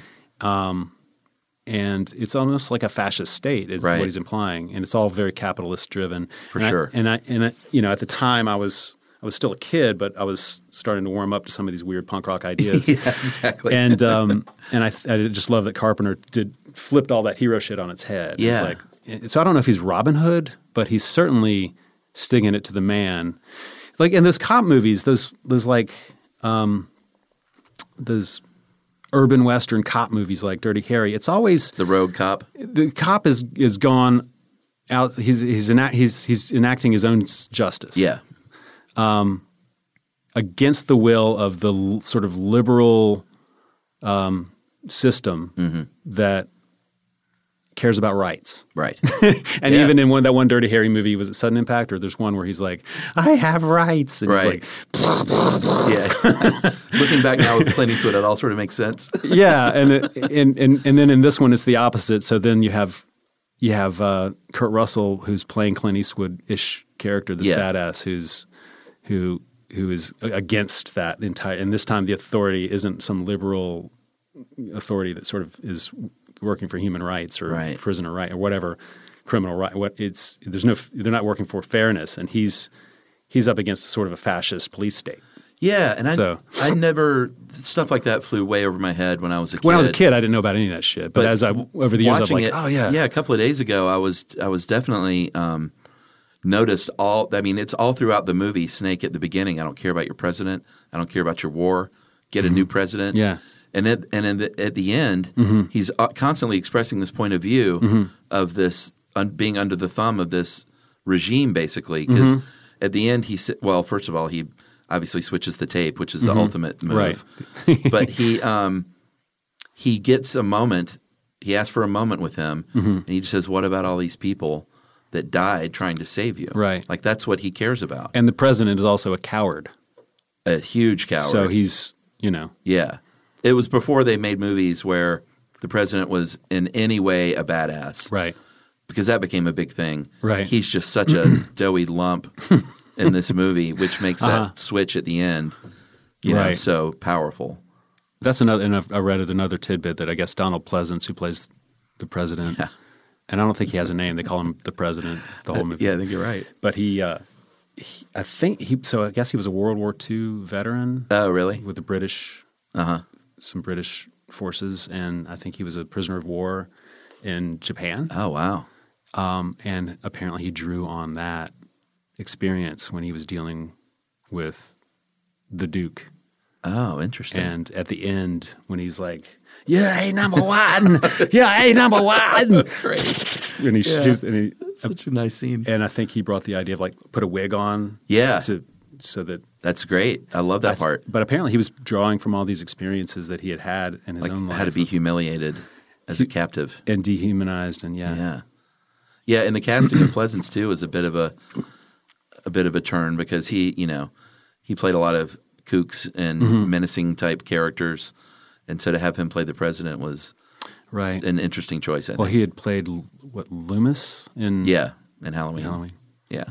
And it's almost like a fascist state is what he's implying, and it's all very capitalist driven. For sure. And I at the time I was still a kid, but I was starting to warm up to some of these weird punk rock ideas. Yeah, exactly. And I just love that Carpenter flipped all that hero shit on its head. Yeah. So I don't know if he's Robin Hood, but he's certainly sticking it to the man. Like in those cop movies, those urban western cop movies like Dirty Harry, it's always the rogue cop. The cop is gone out. He's enacting his own justice. Yeah, against the will of the sort of liberal system that cares about rights. Right. And even in that one Dirty Harry movie, was it Sudden Impact? Or there's one where he's like, I have rights. And he's like, blah, blah, blah. Yeah. Looking back now with Clint Eastwood, it all sort of makes sense. Yeah. And then in this one, it's the opposite. So then you have Kurt Russell, who's playing Clint Eastwood-ish character, this badass who is against that entire, and this time the authority isn't some liberal authority that sort of is working for human rights or prisoner right or whatever, criminal right. They're not working for fairness, and he's up against sort of a fascist police state. Yeah, and I never stuff like that flew way over my head when I was a kid. When I was a kid, I didn't know about any of that shit. But as over the years, I'm like, oh yeah, yeah. A couple of days ago, I was definitely noticed all. I mean, it's all throughout the movie. Snake at the beginning. I don't care about your president. I don't care about your war. Get a new president. Yeah. And at the end, he's constantly expressing this point of view of this being under the thumb of this regime, basically. Because at the end, first of all, he obviously switches the tape, which is the ultimate move. Right. But he gets a moment. He asks for a moment with him, and he just says, "What about all these people that died trying to save you?" Right. Like that's what he cares about. And the president is also a coward. A huge coward. So he's, you know. Yeah. It was before they made movies where the president was in any way a badass. Right. Because that became a big thing. Right. He's just such a doughy lump in this movie, which makes that switch at the end, you know, so powerful. That's another, and I read another tidbit that I guess Donald Pleasance, who plays the president, and I don't think he has a name. They call him the president the whole movie. Yeah, I think you're right. But I guess he was a World War II veteran. Oh, really? With the British, some British forces, and I think he was a prisoner of war in Japan. Oh, wow. And apparently he drew on that experience when he was dealing with the Duke. Oh, interesting. And at the end, when he's like, "Yeah, hey, number one. Yeah, hey, number one." Great. And he shoots, such a nice scene. And I think he brought the idea of like put a wig on. Yeah. So that that's great. I love that part. But apparently he was drawing from all these experiences that he had in his own life. How to be humiliated as a captive. And dehumanized and Yeah, and the casting of Pleasance too is a bit of a turn because he played a lot of kooks and menacing type characters, and so to have him play the president was an interesting choice. I think. He had played Loomis in Halloween. Yeah.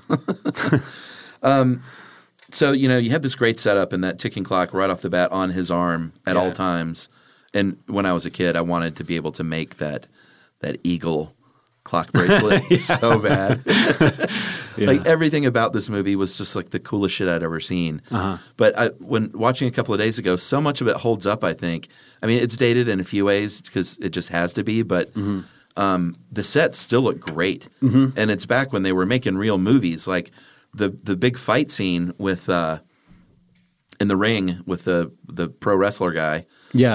So you have this great setup and that ticking clock right off the bat on his arm at all times. And when I was a kid, I wanted to be able to make that eagle clock bracelet so bad. Like everything about this movie was just like the coolest shit I'd ever seen. But when watching a couple of days ago, so much of it holds up, I think. I mean, it's dated in a few ways because it just has to be, but the sets still look great. And it's back when they were making real movies. Like the big fight scene with in the ring with the pro wrestler guy. Yeah.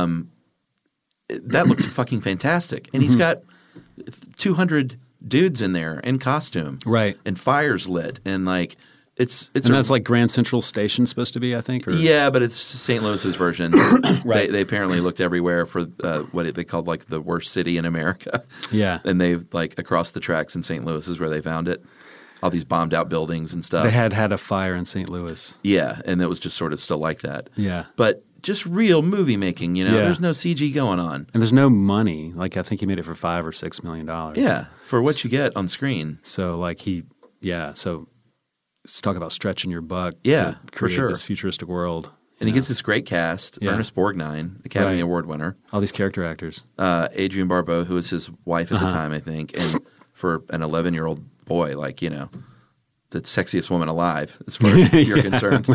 That looks fucking fantastic. And he's got 200 dudes in there in costume. Right. And fires lit. And like it's that's like Grand Central Station supposed to be, I think? Or? Yeah, but it's St. Louis's version. Right. They apparently looked everywhere for what they called like the worst city in America. Yeah. And they like across the tracks in St. Louis is where they found it. All these bombed out buildings and stuff. They had a fire in St. Louis. Yeah, and it was just sort of still like that. Yeah. But just real movie making, There's no CG going on. And there's no money. Like I think he made it for $5 or $6 million. Yeah, for what you get on screen. So like so let's talk about stretching your buck to create for sure. this futuristic world. And he gets this great cast. Ernest Borgnine, Academy Award winner. All these character actors. Adrienne Barbeau, who was his wife at the time, I think. And for an 11-year-old boy, like, the sexiest woman alive, as far as you're concerned.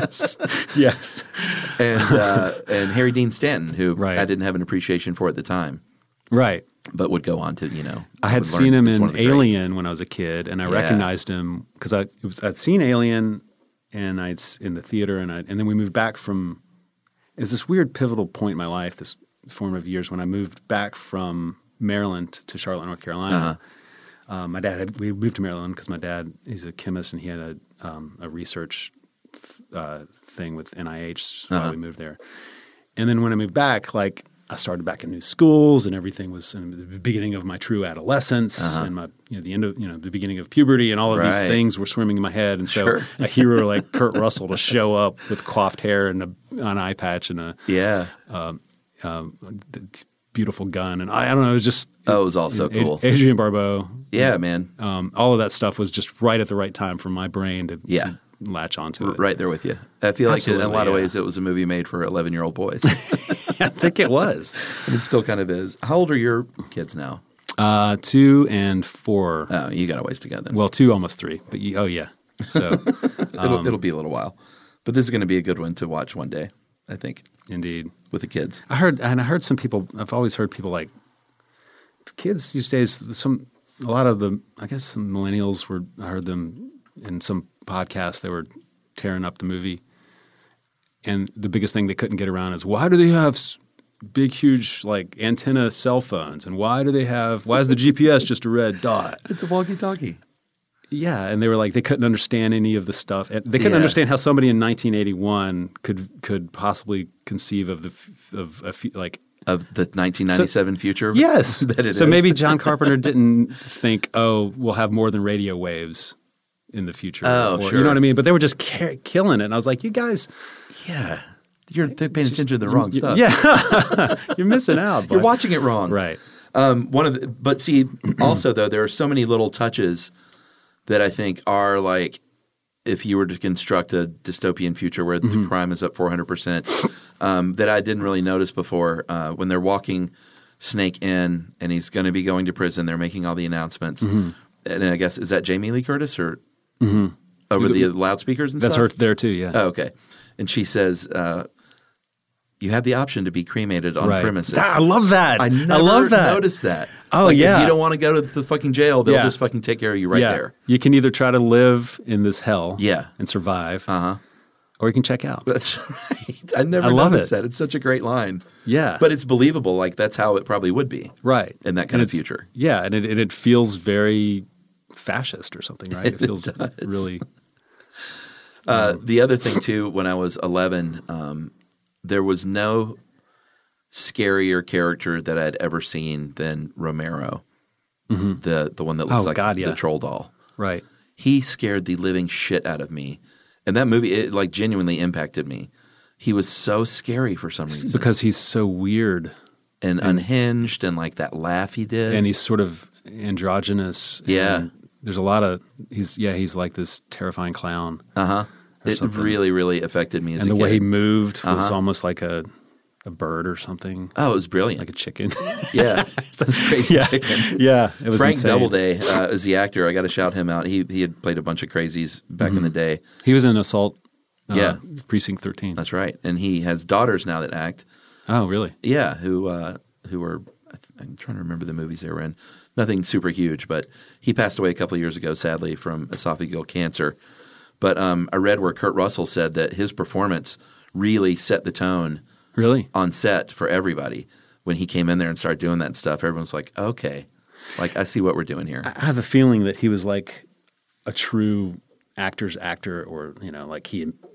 Yes. And Harry Dean Stanton, who I didn't have an appreciation for at the time. Right. But would go on to, I had seen him in Alien when I was a kid, and I recognized him because I'd seen Alien and in the theater, and then we moved back from – it was this weird pivotal point in my life, this formative years, when I moved back from Maryland to Charlotte, North Carolina. My dad we moved to Maryland because my dad, he's a chemist, and he had a research thing with NIH while we moved there. And then when I moved back, like I started back in new schools, and everything was in the beginning of my true adolescence and my the end of the beginning of puberty, and all of these things were swimming in my head. And so a hero like Kurt Russell to show up with coiffed hair and an eye patch and a beautiful gun, and I don't know, it was just it was all so cool. Adrienne Barbeau, man, all of that stuff was just right at the right time for my brain to latch onto it. Right there with you. I feel like in a lot of ways it was a movie made for 11-year-old boys. I think it was. And it still kind of is. How old are your kids now? 2 and 4. Oh, you got a ways to go then. Well, 2, almost 3. But so it'll be a little while. But this is going to be a good one to watch one day, I think. Indeed. With the kids. I heard some people, I've always heard people like, kids these days, a lot of the, I guess some millennials I heard them in some podcast, they were tearing up the movie. And the biggest thing they couldn't get around is, why do they have big, huge, like, antenna cell phones? And why is the GPS just a red dot? It's a walkie-talkie. Yeah, and they were like they couldn't understand any of the stuff. They couldn't understand how somebody in 1981 could possibly conceive of the 1997 future. Yes, that it so is. maybe John Carpenter didn't think, oh, we'll have more than radio waves in the future. Oh, or, sure. You know what I mean? But they were just killing it, and I was like, you guys, they're paying attention to the wrong stuff. Yeah, you're missing out. You're watching it wrong, right? But see, also though, there are so many little touches that I think are like, if you were to construct a dystopian future where the crime is up 400%, that I didn't really notice before. When they're walking Snake in and he's going to be going to prison, they're making all the announcements. And I guess, is that Jamie Lee Curtis or over the loudspeakers and That's stuff? her there too, yeah. Oh, okay. And she says, you have the option to be cremated on premises. I love that. I never love that. noticed that. Oh, like, yeah. If you don't want to go to the fucking jail, they'll just fucking take care of you right there. You can either try to live in this hell and survive, or you can check out. That's right. I never love noticed it. that. It's such a great line. Yeah. But it's believable. Like, that's how it probably would be. Right. In that kind of future. Yeah, and it feels very fascist or something, right? It feels really... The other thing, too, when I was 11, there was no scarier character that I'd ever seen than Romero, the one that looks the troll doll. Right. He scared the living shit out of me. And that movie, it like genuinely impacted me. He was so scary for some reason. Because he's so weird. And unhinged, and like that laugh he did. And he's sort of androgynous. Yeah. There's a lot of he's like this terrifying clown. It really, really affected me as a kid. And the way he moved was almost like a bird or something. Oh, it was brilliant. Like a chicken. Yeah. That's crazy chicken. Yeah. It was Frank insane. Doubleday is the actor. I got to shout him out. He had played a bunch of crazies back in the day. He was in Assault Precinct 13. That's right. And he has daughters now that act. Oh, really? Yeah, who are I'm trying to remember the movies they were in. Nothing super huge, but he passed away a couple of years ago, sadly, from esophageal cancer. But I read where Kurt Russell said that his performance really set the tone on set for everybody. When he came in there and started doing that stuff, everyone's like, okay, like I see what we're doing here. I have a feeling that he was like a true actor's actor, or, like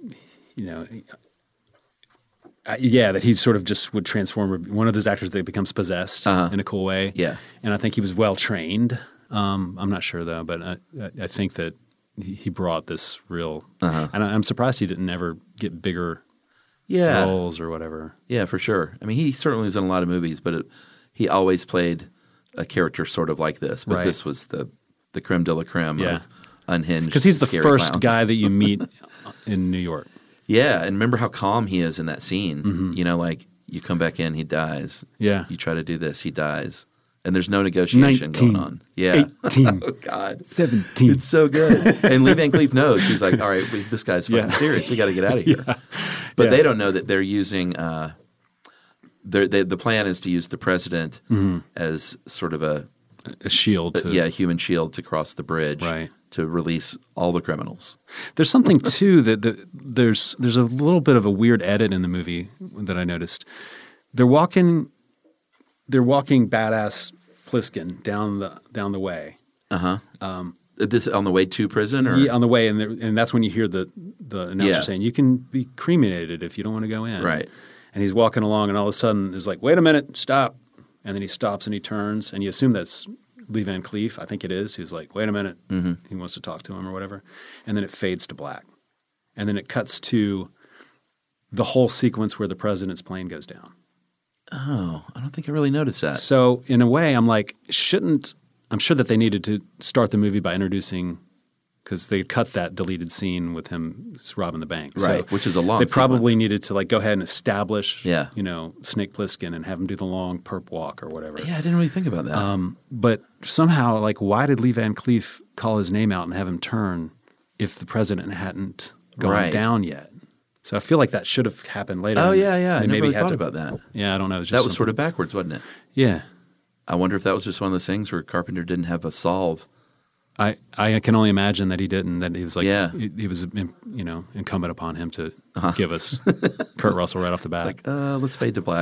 that he sort of just would transform. One of those actors that becomes possessed in a cool way. Yeah. And I think he was well trained. I'm not sure though, but I think that he brought this real, and I'm surprised he didn't ever get bigger roles or whatever. Yeah, for sure. I mean, he certainly was in a lot of movies, but he always played a character sort of like this. But this was the creme de la creme of unhinged, because he's the first clowns. guy that you meet in New York. Yeah, and remember how calm he is in that scene. Like you come back in, he dies. Yeah. You try to do this, he dies. And there's no negotiation 19, going on. Yeah. 18. Oh, God. 17. It's so good. And Lee Van Cleef knows. He's like, all right, this guy's fucking serious. We got to get out of here. But they don't know that they're using the plan is to use the president as sort of a shield. A human shield to cross the bridge. Right. To release all the criminals. There's something too that there's a little bit of a weird edit in the movie that I noticed. They're walking badass Pliskin down the way. This on the way to prison, or on the way, and that's when you hear the announcer saying, "You can be cremated if you don't want to go in." Right. And he's walking along, and all of a sudden, it's like, "Wait a minute, stop!" And then he stops and he turns, and you assume that's Lee Van Cleef, I think it is. He's like, wait a minute. He wants to talk to him or whatever. And then it fades to black. And then it cuts to the whole sequence where the president's plane goes down. Oh, I don't think I really noticed that. So in a way, I'm like, I'm sure that they needed to start the movie by introducing, because they cut that deleted scene with him robbing the bank. Right, so which is a long sequence. They probably sequence. needed to go ahead and establish, Snake Plissken and have him do the long perp walk or whatever. Yeah, I didn't really think about that. But somehow, why did Lee Van Cleef call his name out and have him turn if the president hadn't gone down yet? So I feel like that should have happened later. Oh, yeah. I never maybe really thought about that. Yeah, I don't know. That was sort of backwards, wasn't it? Yeah. I wonder if that was just one of those things where Carpenter didn't have a solve. I can only imagine that he didn't. That he was he was incumbent upon him to give us Kurt Russell right off the bat. It's let's fade to black.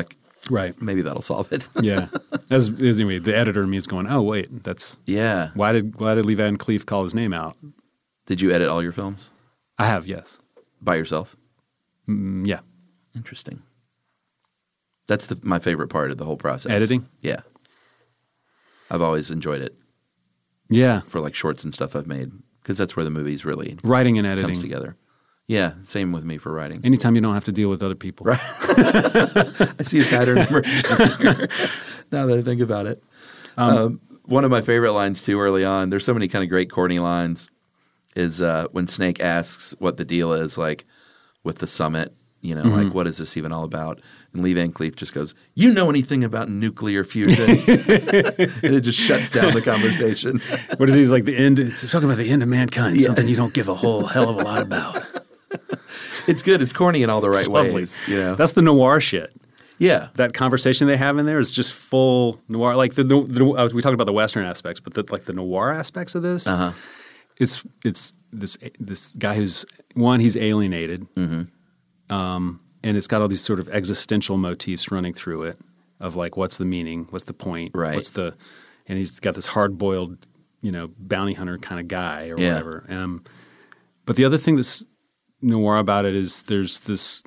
Right. Maybe that'll solve it. Yeah. Anyway, the editor in me is going, oh, wait, that's Yeah. why did Lee Van Cleef call his name out? Did you edit all your films I have, yes. by yourself? Yeah. Interesting. That's my favorite part of the whole process. Editing? Yeah. I've always enjoyed it Yeah. for like shorts and stuff I've made because that's where the movies really Writing and editing. comes together. Yeah, same with me for writing. Anytime you don't have to deal with other people. Right. I see a pattern emerging here now that I think about it. One of my favorite lines too early on, there's so many kind of great corny lines, is when Snake asks what the deal is like with the summit, like what is this even all about? And Lee Van Cleef just goes, you know anything about nuclear fusion? And it just shuts down the conversation. What is he? He's like the end. He's talking about the end of mankind, something you don't give a whole hell of a lot about. It's good. It's corny in all the right ways. That's the noir shit. Yeah. That conversation they have in there is just full noir. Like we talked about the Western aspects, but the noir aspects of this, it's this guy who's he's alienated, and it's got all these sort of existential motifs running through it of like what's the meaning, what's the point, right? And he's got this hard boiled, bounty hunter kind of guy or whatever. But the other thing that's noir about it is there's this.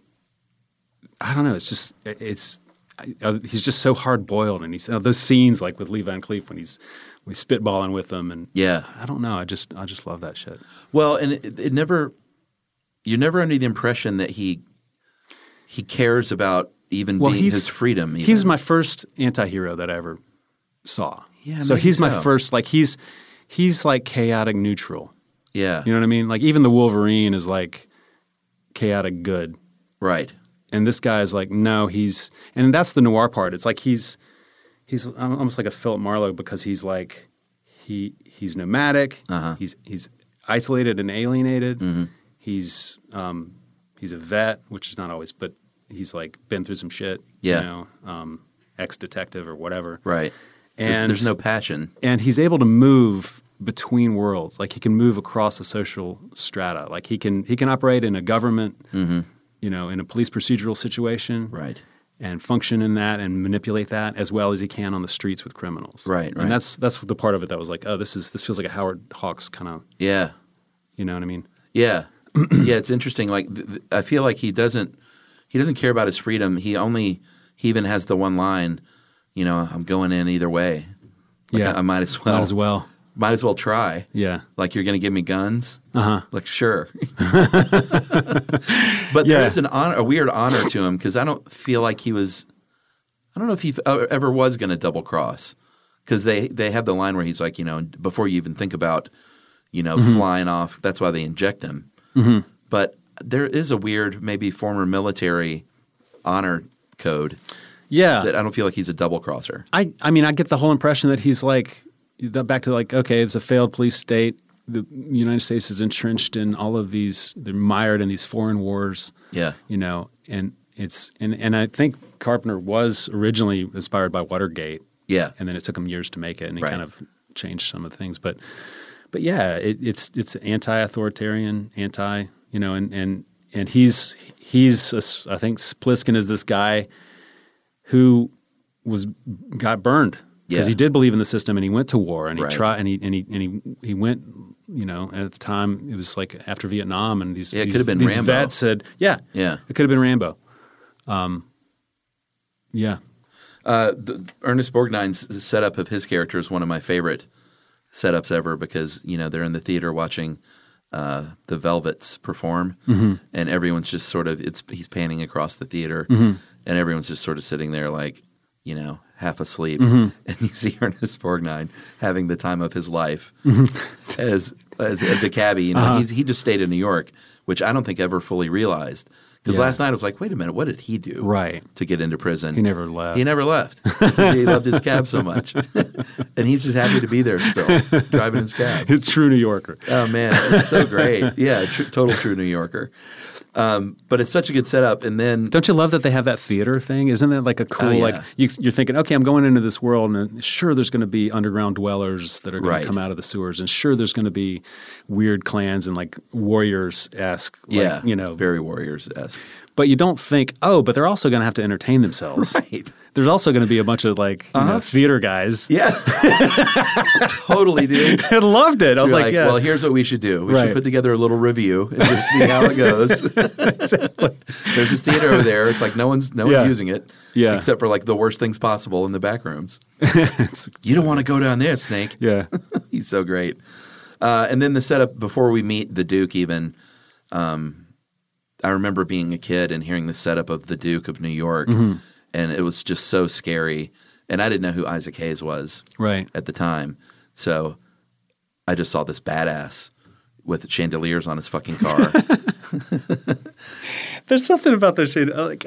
I don't know. He's just so hard boiled, and those scenes like with Lee Van Cleef when he's spitballing with them, and I don't know. I just love that shit. Well, and it never you're never under the impression that he cares about being his freedom. Even. He's my first anti-hero that I ever saw. Yeah, so he's my first. Like he's like chaotic neutral. Yeah, you know what I mean. Like even the Wolverine is like chaotic good. Right. And this guy is like, no, and that's the noir part. It's like he's almost like a Philip Marlowe because he's like he's nomadic, he's isolated and alienated. Mm-hmm. He's a vet, which is not always, but he's like been through some shit. Yeah, ex-detective or whatever. Right. And there's no passion, and he's able to move between worlds. Like he can move across a social strata. Like he can operate in a government. Mm-hmm. In a police procedural situation, right, and function in that and manipulate that as well as he can on the streets with criminals, right. And that's the part of it that was like, oh, this feels like a Howard Hawks kind of, you know what I mean? Yeah, yeah. It's interesting. Like I feel like he doesn't care about his freedom. He even has the one line, I'm going in either way. Like I might as well. Might as well try. Yeah. Like you're going to give me guns? Uh-huh. Like, sure. But there is a weird honor to him because I don't feel like I don't know if he ever was going to double cross because they have the line where he's like, before you even think about, flying off, that's why they inject him. Mm-hmm. But there is a weird maybe former military honor code. Yeah. That I don't feel like he's a double crosser. I mean, I get the whole impression that he's like, back to like, okay, it's a failed police state. The United States is entrenched in all of these. They're mired in these foreign wars. Yeah, and it's and I think Carpenter was originally inspired by Watergate. Yeah, and then it took him years to make it, and he kind of changed some of the things. But yeah, it's anti-authoritarian, and he's I think Pliskin is this guy who got burned. Because he did believe in the system, and he went to war, and he tried, and he went. At the time it was like after Vietnam, and it could have been these Rambo. Vets said, it could have been Rambo. Ernest Borgnine's setup of his character is one of my favorite setups ever because they're in the theater watching the Velvets perform, and everyone's just sort of he's panning across the theater, and everyone's just sort of sitting there like half asleep, and you see Ernest Borgnine having the time of his life as the cabbie. He just stayed in New York, which I don't think ever fully realized. Because last night I was like, wait a minute, what did he do to get into prison? He never left. He loved his cab so much. And he's just happy to be there still, driving his cab. It's true New Yorker. Oh, man, it's so great. Yeah, total true New Yorker. But it's such a good setup. And then don't you love that they have that theater thing? Isn't that like a cool like you're thinking, okay, I'm going into this world, and sure, there's going to be underground dwellers that are going to come out of the sewers, and sure, there's going to be weird clans and like warriors-esque, very Warriors-esque. but you don't think, oh, but they're also going to have to entertain themselves. Right. There's also going to be a bunch of like theater guys. Yeah. Totally, dude. I loved it. I was You're like, yeah. well, here's what we should do. We Right. should put together a little review and just see how it goes. Exactly. There's this theater over there. It's like no one's Yeah. using it. Yeah. Except for like the worst things possible in the back rooms. You don't want to go down there, Snake. Yeah. He's so great. And then the setup before we meet the Duke even, I remember being a kid and hearing the setup of the Duke of New York, and it was just so scary. And I didn't know who Isaac Hayes was Right. at the time. So I just saw this badass with chandeliers on his fucking car. There's something about this shit. Like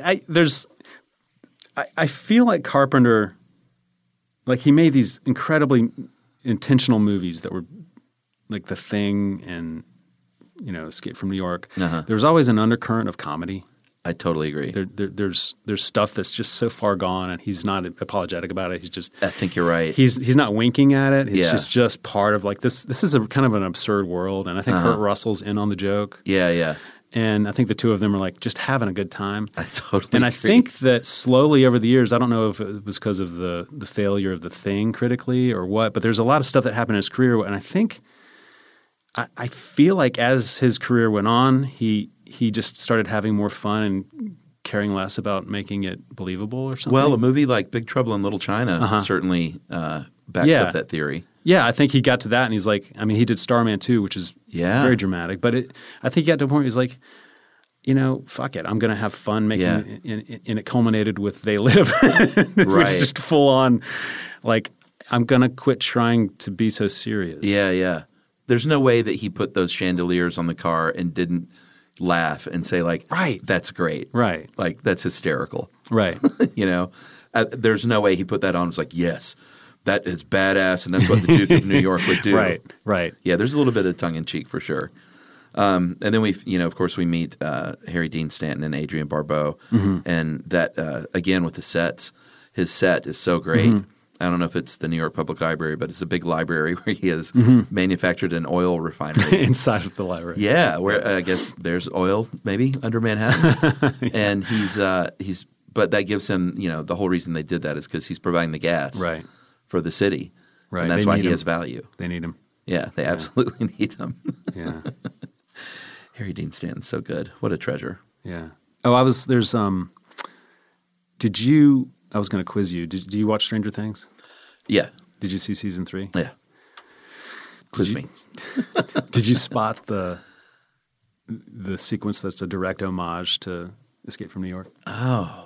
I feel like Carpenter, like he made these incredibly intentional movies that were like The Thing and Escape from New York. Uh-huh. There was always an undercurrent of comedy. I totally agree. There's stuff that's just so far gone, and he's not apologetic about it. He's just I think you're right. he's not winking at it. It's Yeah. just part of like this. This is a kind of an absurd world, and I think Kurt Russell's in on the joke. Yeah. And I think the two of them are like just having a good time. I totally And I agree. think that slowly over the years, I don't know if it was because of the failure of The Thing critically or what, but there's a lot of stuff that happened in his career, and I think I feel like as his career went on, he just started having more fun and caring less about making it believable or something. Well, a movie like Big Trouble in Little China certainly backs Yeah. up that theory. yeah, I think he got to that, and he's like, I mean, he did Starman 2, which is Yeah. very dramatic, but I think he got to a point where he's like, fuck it, I'm going to have fun making it, and it culminated with They Live, which Right. is just full on, like, I'm going to quit trying to be so serious. Yeah. There's no way that he put those chandeliers on the car and didn't laugh and say like, Right. that's great. Right. Like, that's hysterical. Right. There's no way he put that on and was like, yes, that is badass, and that's what the Duke of New York would do. Right. Yeah, there's a little bit of tongue-in-cheek for sure. And then we, of course, we meet Harry Dean Stanton and Adrienne Barbeau, and that again with the sets. His set is so great. I don't know if it's the New York Public Library, but it's a big library where he has manufactured an oil refinery Inside of the library. Yeah, where I guess there's oil maybe under Manhattan, and he's but that gives him the whole reason they did that is because he's providing the gas Right. for the city, Right. and that's They why need he him. has value. They need him. Yeah, they absolutely need him. Yeah. Harry Dean Stanton's so good. What a treasure. Yeah. Oh, I was going to quiz you. Did you watch Stranger Things? Yeah, Did you see season 3? yeah. Quiz me. Did you spot the sequence that's a direct homage to Escape from New York? Oh,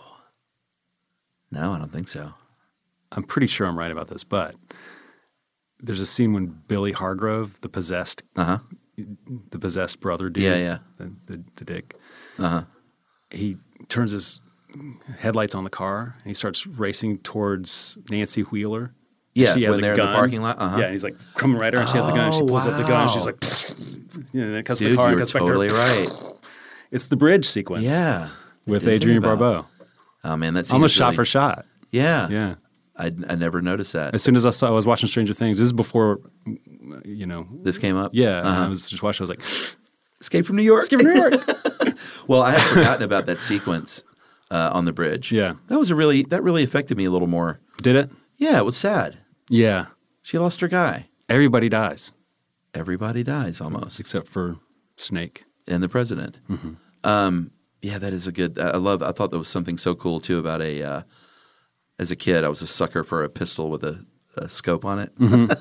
no, I don't think so. I'm pretty sure I'm right about this, but there's a scene when Billy Hargrove, the possessed brother dude, Yeah. the dick, Uh-huh. he turns his headlights on the car and he starts racing towards Nancy Wheeler. Yeah, She has when a they're in the gun. parking lot. Uh-huh. Yeah, and he's like coming right at her, and she has the gun, and she pulls up the gun, and she's like, and then it cuts to the Dude, car and you're cuts back to totally her. right. It's the bridge sequence. Yeah. With Didn't think Adrienne about it. Barbeau. Oh, man, that's Almost shot for shot. Yeah. Yeah. I never noticed that. As soon as I was watching Stranger Things. This is before, This came up? yeah. And Uh-huh. I was just watching. I was like, Escape from New York. Escape from New York. Well, I had forgotten about that sequence on the bridge. Yeah. That really affected me a little more. Did it? Yeah, it was sad. Yeah. She lost her guy. Everybody dies Everybody dies almost, except for Snake. and the president. Yeah, that is a good. I thought that was something so cool too about as a kid, I was a sucker for a pistol with a scope on it.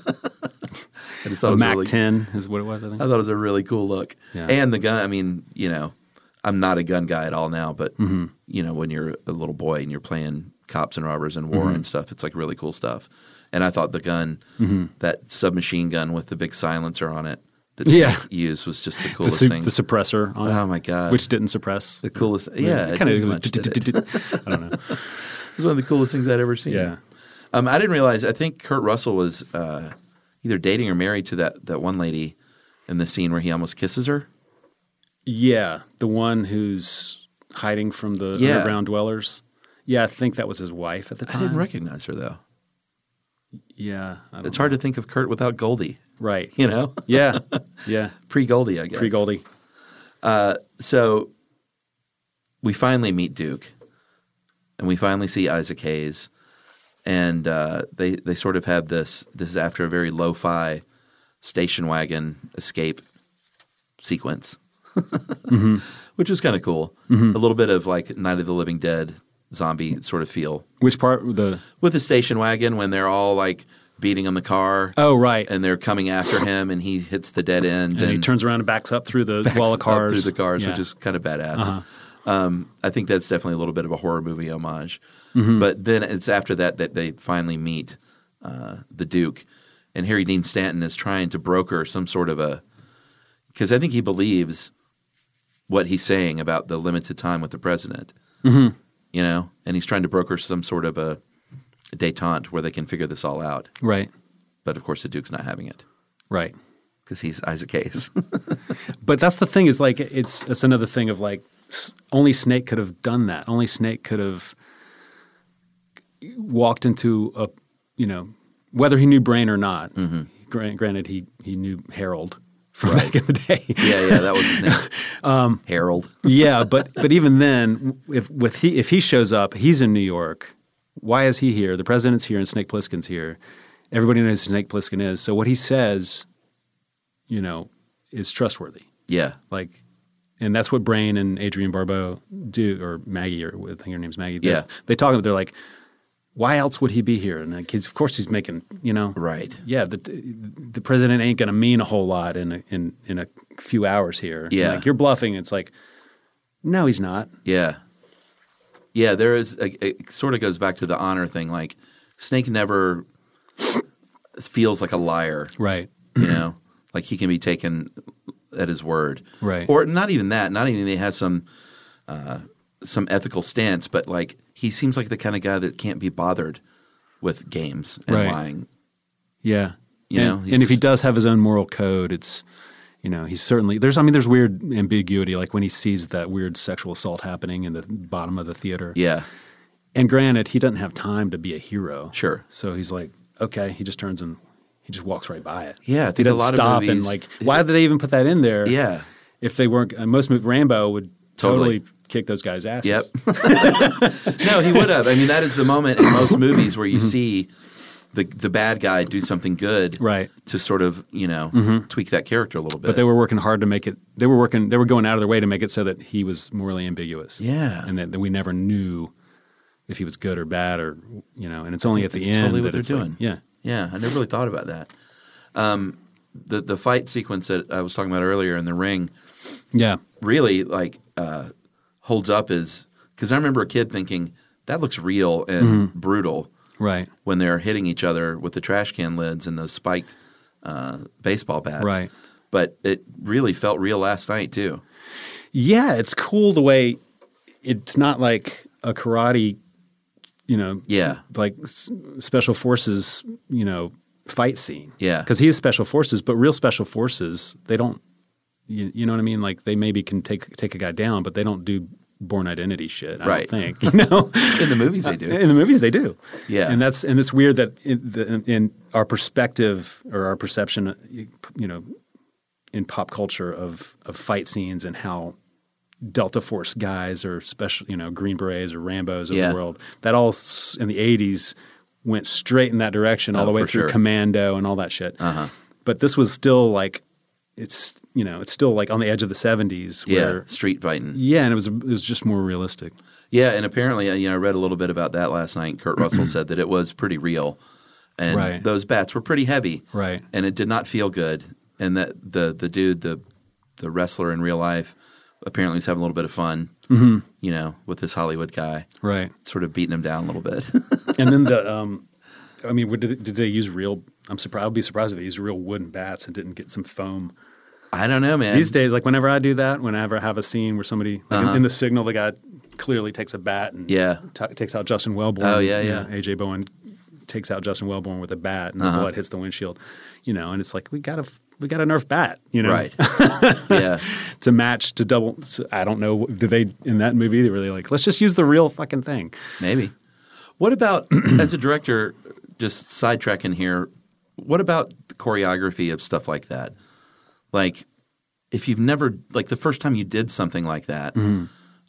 I just thought it A was Mac really, 10 is what it was, I think. I thought it was a really cool look. Yeah. And the gun. I mean, I'm not a gun guy at all now, but when you're a little boy and you're playing cops and robbers and war and stuff, it's like really cool stuff. And I thought the gun, that submachine gun with the big silencer on it that Yeah. Snake used was just the The, coolest thing. the suppressor on it. Oh my god! Which didn't suppress. the coolest? Yeah, it kind didn't of. much, did it? I don't know. It was one of the coolest things I'd ever seen. Yeah. I didn't realize. I think Kurt Russell was either dating or married to that one lady in the scene where he almost kisses her. Yeah, the one who's hiding from the Yeah. underground dwellers. Yeah, I think that was his wife at the I time. didn't recognize her though. Yeah, I don't It's know. hard to think of Kurt without Goldie. Right. Yeah, Yeah. pre-Goldie, I guess. Pre Goldie. So we finally meet Duke, and we finally see Isaac Hayes, and they sort of have this is after a very lo-fi station wagon escape sequence, which was kind of cool. A little bit of like Night of the Living Dead zombie sort of feel. Which part? With the station wagon when they're all like beating on the car. Oh, right. And they're coming after him, and he hits the dead end. And he turns around and backs up through the wall of cars. Through the cars, which is kind of badass. I think that's definitely a little bit of a horror movie homage. But then it's after that they finally meet the Duke. And Harry Dean Stanton is trying to broker some sort of a – because I think he believes what he's saying about the limited time with the president. You know? And he's trying to broker some sort of a détente where they can figure this all out. Right. But, of course, the Duke's not having it. Right. Because he's Isaac Hayes. But that's the thing is like it's another thing of like only Snake could have done that. Only Snake could have walked into a – you know, whether he knew Brain or not. Granted, he knew Harold from back in the day. Yeah, that was his name. Harold. Yeah, but even then, if he shows up, he's in New York. Why is he here? The president's here and Snake Plissken's here. Everybody knows who Snake Plissken is. So what he says, you know, is trustworthy. Yeah. Like, and that's what Brain and Adrienne Barbeau do, or Maggie, or I think her name's Maggie. Yeah. They talk about. They're like, why else would he be here? And like, of course he's making, you know, right. Yeah, the president ain't going to mean a whole lot in a few hours here. Yeah, like, you're bluffing. It's like, no, he's not. Yeah, yeah. There is it sort of goes back to the honor thing. Like Snake never feels like a liar, right? You know, like he can be taken at his word, right? Or not even that. Not even he has some ethical stance, but like he seems like the kind of guy that can't be bothered with games and lying. Yeah, you know. And if he does have his own moral code, it's, you know, he's certainly there's weird ambiguity, like when he sees that weird sexual assault happening in the bottom of the theater. Yeah, and granted, he doesn't have time to be a hero. Sure. So he's like, okay, he just turns and he just walks right by it. Yeah, I think a lot of movies, and like, why did they even put that in there? Yeah, if they weren't, most Rambo would totally kick those guys' asses. Yep. No, he would have. I mean, that is the moment in most movies where you see the bad guy do something good, right? To sort of, you know, tweak that character a little bit. But they were working hard to make it. They were going out of their way to make it so that he was morally ambiguous. Yeah, and that we never knew if he was good or bad, or, you know. And it's only at the end totally that what they're doing. Like, yeah, yeah. I never really thought about that. The fight sequence that I was talking about earlier in the ring, yeah, really like holds up is because I remember a kid thinking that looks real and brutal, right? When they're hitting each other with the trash can lids and those spiked baseball bats, right? But it really felt real last night too. Yeah, it's cool the way it's not like a karate, you know, like special forces, you know, fight scene. Yeah, because he is special forces, but real special forces, they don't. You know what I mean? Like they maybe can take a guy down, but they don't do Born Identity shit. I don't think, you know. In the movies they do. In the movies they do. Yeah, and it's weird that in our perspective or our perception, you know, in pop culture of fight scenes and how Delta Force guys or special, you know, Green Berets or Rambos of the world, that all in the 80s went straight in that direction all the way through Commando and all that shit. But this was still like. It's, you know, it's still like on the edge of the 70s. Where, street fighting. Yeah, and it was just more realistic. Yeah, and apparently, you know, I read a little bit about that last night. Kurt Russell said that it was pretty real, and those bats were pretty heavy, right? And it did not feel good. And that the dude, the wrestler in real life, apparently was having a little bit of fun, you know, with this Hollywood guy, right? Sort of beating him down a little bit. And then I mean, did they use real? I'd be surprised if they used real wooden bats and didn't get some foam. I don't know, man. These days, like whenever I do that, whenever I have a scene where somebody like in The Signal, the guy clearly takes a bat and takes out Justin Wellborn. Oh yeah, yeah. A.J. Bowen takes out Justin Wellborn with a bat, and the blood hits the windshield. You know, and it's like we got a Nerf bat. You know, right? Yeah, to match to double. I don't know. Do they in that movie? They really like. Let's just use the real fucking thing. Maybe. What about as a director? Just sidetracking here. What about the choreography of stuff like that? Like, if you've never – like the first time you did something like that,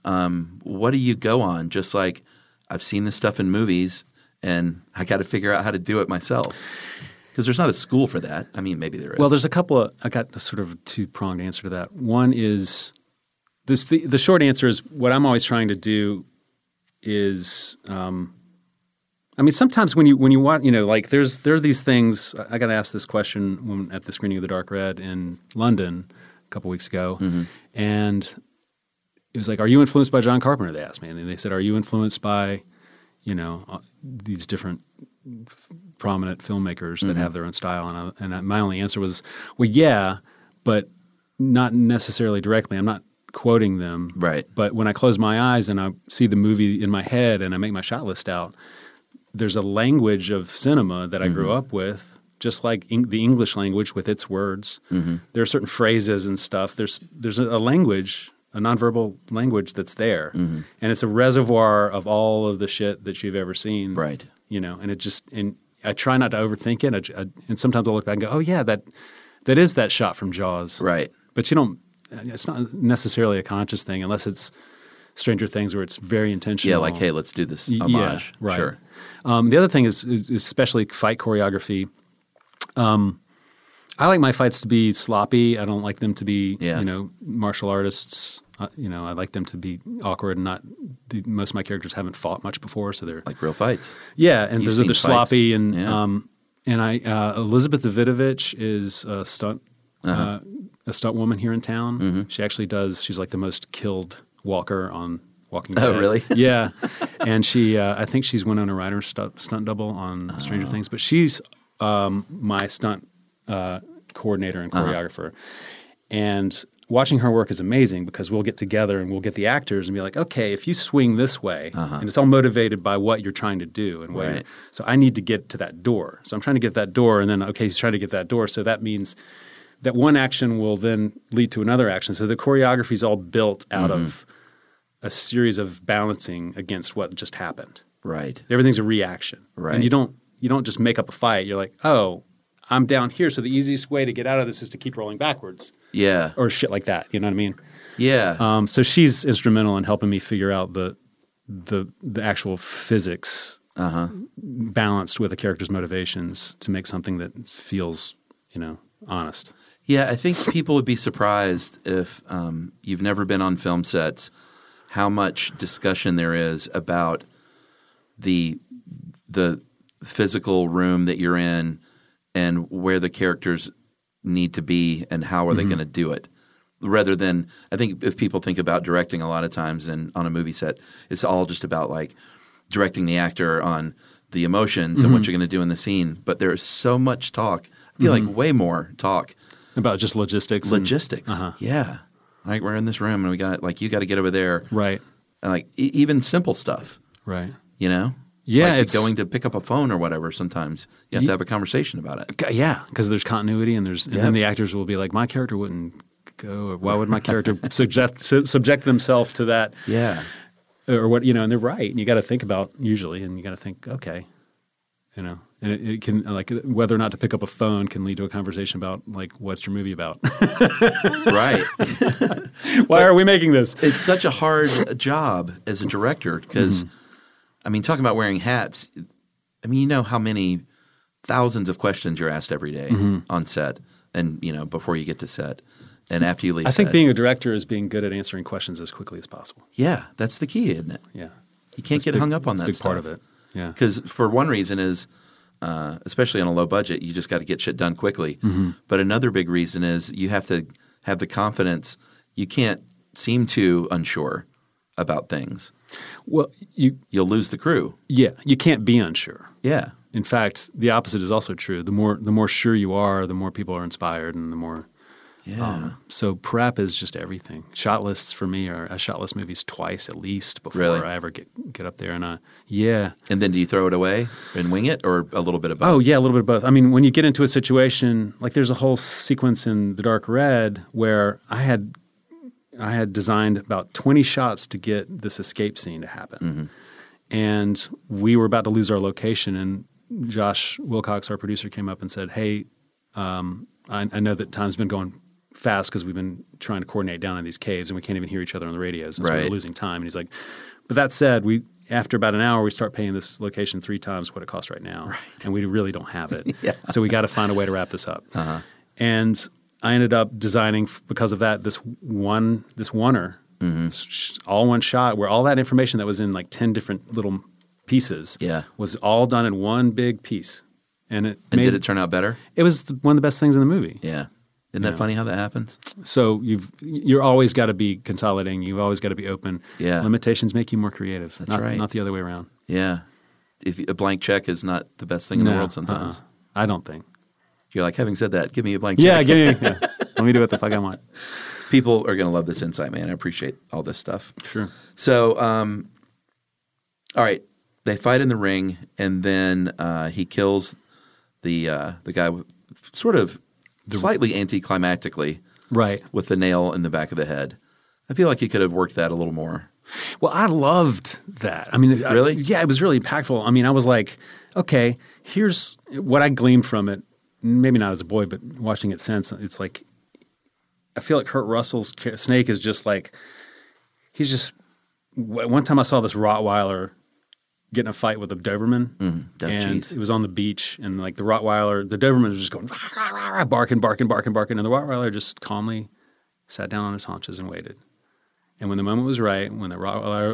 what do you go on? Just like I've seen this stuff in movies, and I got to figure out how to do it myself. Because there's not a school for that. I mean, maybe there is. Well, there's a couple of – I got a sort of two-pronged answer to that. One is the short answer is what I'm always trying to do is I mean, sometimes when you watch, like there are these things. I got asked this question at the screening of The Dark Red in London a couple weeks ago, and it was like, "Are you influenced by John Carpenter?" They asked me, and they said, "Are you influenced by, these different prominent filmmakers that have their own style?" And my only answer was, "Well, yeah, but not necessarily directly. I'm not quoting them, right? But when I close my eyes and I see the movie in my head and I make my shot list out." There's a language of cinema that I grew up with, just like the English language with its words. There are certain phrases and stuff. There's a language, a nonverbal language that's there, and it's a reservoir of all of the shit that you've ever seen. Right. And I try not to overthink it. And sometimes I'll look back and go, "Oh yeah, that is that shot from Jaws." Right. But you don't. It's not necessarily a conscious thing unless it's Stranger Things where it's very intentional. Yeah, like, hey, let's do this homage. Yeah, right. Sure. The other thing is especially fight choreography. I like my fights to be sloppy. I don't like them to be, martial artists. I like them to be awkward and not – most of my characters haven't fought much before, so they're – like real fights. Yeah, and they're sloppy. And yeah. Elizabeth Davidovich is a stunt woman here in town. She actually does – she's like the most killed walker on – Walking Dead. Oh, really? Yeah. And she I think she's Winona Ryder's stunt double on Stranger Things. But she's my stunt coordinator and choreographer. And watching her work is amazing because we'll get together and we'll get the actors and be like, okay, if you swing this way, and it's all motivated by what you're trying to do. And so I need to get to that door. So I'm trying to get that door and then, okay, he's trying to get that door. So that means that one action will then lead to another action. So the choreography is all built out of a series of balancing against what just happened. Right. Everything's a reaction. Right. And you don't just make up a fight. You're like, oh, I'm down here, so the easiest way to get out of this is to keep rolling backwards. Yeah. Or shit like that. You know what I mean? Yeah. So she's instrumental in helping me figure out the actual physics balanced with a character's motivations to make something that feels, honest. Yeah, I think people would be surprised if you've never been on film sets how much discussion there is about the physical room that you're in and where the characters need to be and how are they going to do it. Rather than – I think if people think about directing a lot of times on a movie set, it's all just about like directing the actor on the emotions and what you're going to do in the scene. But there's so much talk. I feel like way more talk. About just logistics. Yeah. Like we're in this room and we got like you got to get over there. Right. And like even simple stuff. Right. Yeah, like it's going to pick up a phone or whatever. Sometimes you have to have a conversation about it. Yeah, because there's continuity and then the actors will be like, my character wouldn't go. Or why would my character subject themselves to that? Yeah. Or what and they're right. And you got to think about usually, and you got to think, okay, and it can like whether or not to pick up a phone can lead to a conversation about like what's your movie about? Right. Why are we making this? It's such a hard job as a director because, I mean, talking about wearing hats, I mean, you know how many thousands of questions you're asked every day on set and, before you get to set and after you leave I think set. being a director is being good at answering questions as quickly as possible. Yeah, that's the key, isn't it? Yeah. You can't get hung up on that big stuff. Part of it. Yeah. Because for one reason is especially on a low budget, you just got to get shit done quickly. But another big reason is you have to have the confidence. You can't seem too unsure about things. Well, you'll lose the crew. Yeah, you can't be unsure. Yeah. In fact, the opposite is also true. The more sure you are, the more people are inspired, and the more. Yeah. So prep is just everything. Shot lists for me are I shot list movies twice at least before I ever get up there, and yeah. And then do you throw it away and wing it, or a little bit of both? Oh yeah, a little bit of both. I mean, when you get into a situation like there's a whole sequence in The Dark Red where I had designed about 20 shots to get this escape scene to happen, and we were about to lose our location, and Josh Wilcox, our producer, came up and said, "Hey, I know that time's been going fast because we've been trying to coordinate down in these caves and we can't even hear each other on the radios. And so we're losing time. And he's like, but that said, after about an hour, we start paying this location 3 times what it costs right now. Right. And we really don't have it. So we got to find a way to wrap this up. And I ended up designing, because of that, this oneer, all one shot, where all that information that was in like 10 different little pieces was all done in one big piece. And did it turn out better? It was one of the best things in the movie. Yeah. Isn't that funny how that happens? So you're always got to be consolidating. You've always got to be open. Yeah. Limitations make you more creative. That's right. Not the other way around. Yeah. If a blank check is not the best thing in the world sometimes. I don't think. You're like, having said that, give me a blank check. Yeah, let me do what the fuck I want. People are going to love this insight, man. I appreciate all this stuff. Sure. So, all right. They fight in the ring, and then he kills the guy sort of slightly anticlimactically, right, with the nail in the back of the head. I feel like you could have worked that a little more. Well, I loved that. I mean, really? Yeah, it was really impactful. I mean, I was like, okay, here's what I gleaned from it. Maybe not as a boy, but watching it since, it's like I feel like Kurt Russell's Snake is just like he's just. One time I saw this Rottweiler get in a fight with a Doberman, and it was on the beach, and like the Doberman was just going barking, and the Rottweiler just calmly sat down on his haunches and waited. And when the moment was right, when the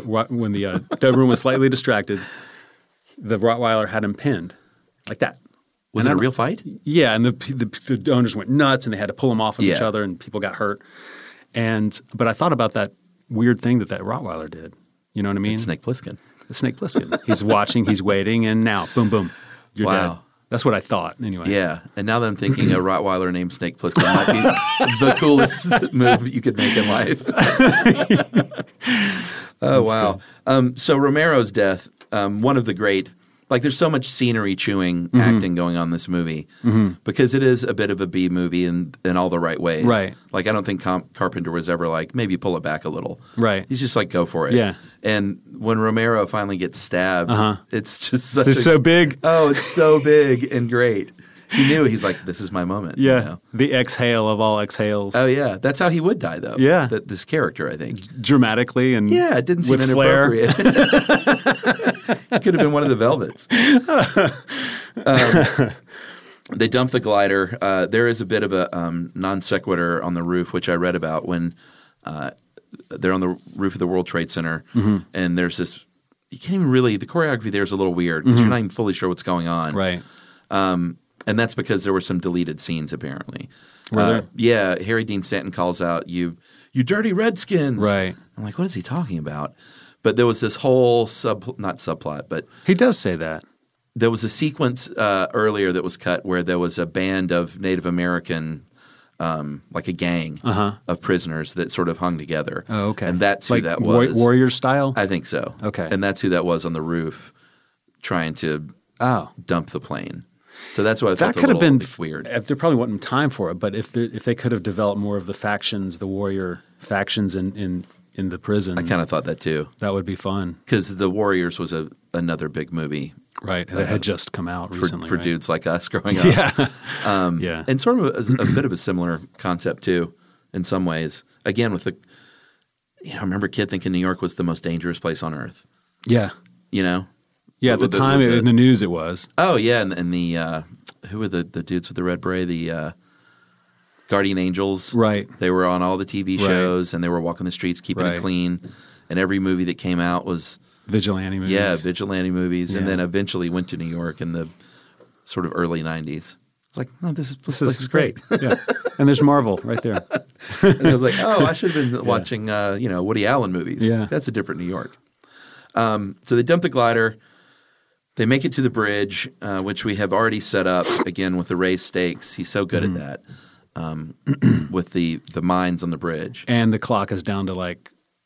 Doberman was slightly distracted, the Rottweiler had him pinned like that. Was it a real fight? Yeah, and the owners went nuts, and they had to pull them off of each other, and people got hurt. But I thought about that weird thing that Rottweiler did. You know what I mean? It's Snake Plissken. Snake Plissken. He's watching, he's waiting, and now, boom, boom, you're dead. That's what I thought, anyway. Yeah, and now that I'm thinking a Rottweiler named Snake Plissken might be the coolest move you could make in life. Oh, wow. So Romero's death, one of the great Like there's so much scenery chewing acting going on in this movie because it is a bit of a B movie in all the right ways. Right. Like I don't think Carpenter was ever like, maybe pull it back a little. Right. He's just like, go for it. Yeah. And when Romero finally gets stabbed, it's just so big. Oh, it's so big and great. He knew. He's like, this is my moment. Yeah. You know? The exhale of all exhales. Oh, yeah. That's how he would die, though. Yeah. This character, I think. Dramatically and yeah, it didn't seem with inappropriate. It could have been one of the Velvets. They dump the glider. There is a bit of a non sequitur on the roof, which I read about when they're on the roof of the World Trade Center, and there's this – you can't even really – the choreography there is a little weird because you're not even fully sure what's going on. Right. And that's because there were some deleted scenes, apparently. Were there? Yeah. Harry Dean Stanton calls out, you dirty Redskins. Right. I'm like, what is he talking about? But there was this whole not subplot, but he does say that. There was a sequence earlier that was cut where there was a band of Native American, like a gang of prisoners that sort of hung together. Oh, okay. And that's who like that was. Warrior style? I think so. Okay. And that's who that was on the roof trying to dump the plane. So that's why I thought that could have been weird. There probably wasn't time for it, but if they could have developed more of the factions, the warrior factions in the prison, I kind of thought that too. That would be fun because The Warriors was another big movie, right? That had just come out recently for right? dudes like us growing up. Yeah, and sort of a bit of a similar concept too, in some ways. Again, with I remember a kid thinking New York was the most dangerous place on earth. Yeah, Yeah, at the time in the news it was. Oh yeah, and the who were the dudes with the red beret? The Guardian Angels. Right. They were on all the TV shows, and they were walking the streets, keeping it clean. And every movie that came out was vigilante movies. Yeah, vigilante movies, and then eventually went to New York in the sort of early '90s. It's like, oh, this is great. Yeah, and there's Marvel right there. And I was like, oh, I should have been watching Woody Allen movies. Yeah, that's a different New York. So they dump the glider. They make it to the bridge, which we have already set up, again, with the raised stakes. He's so good at that, with the mines on the bridge. And the clock is down to like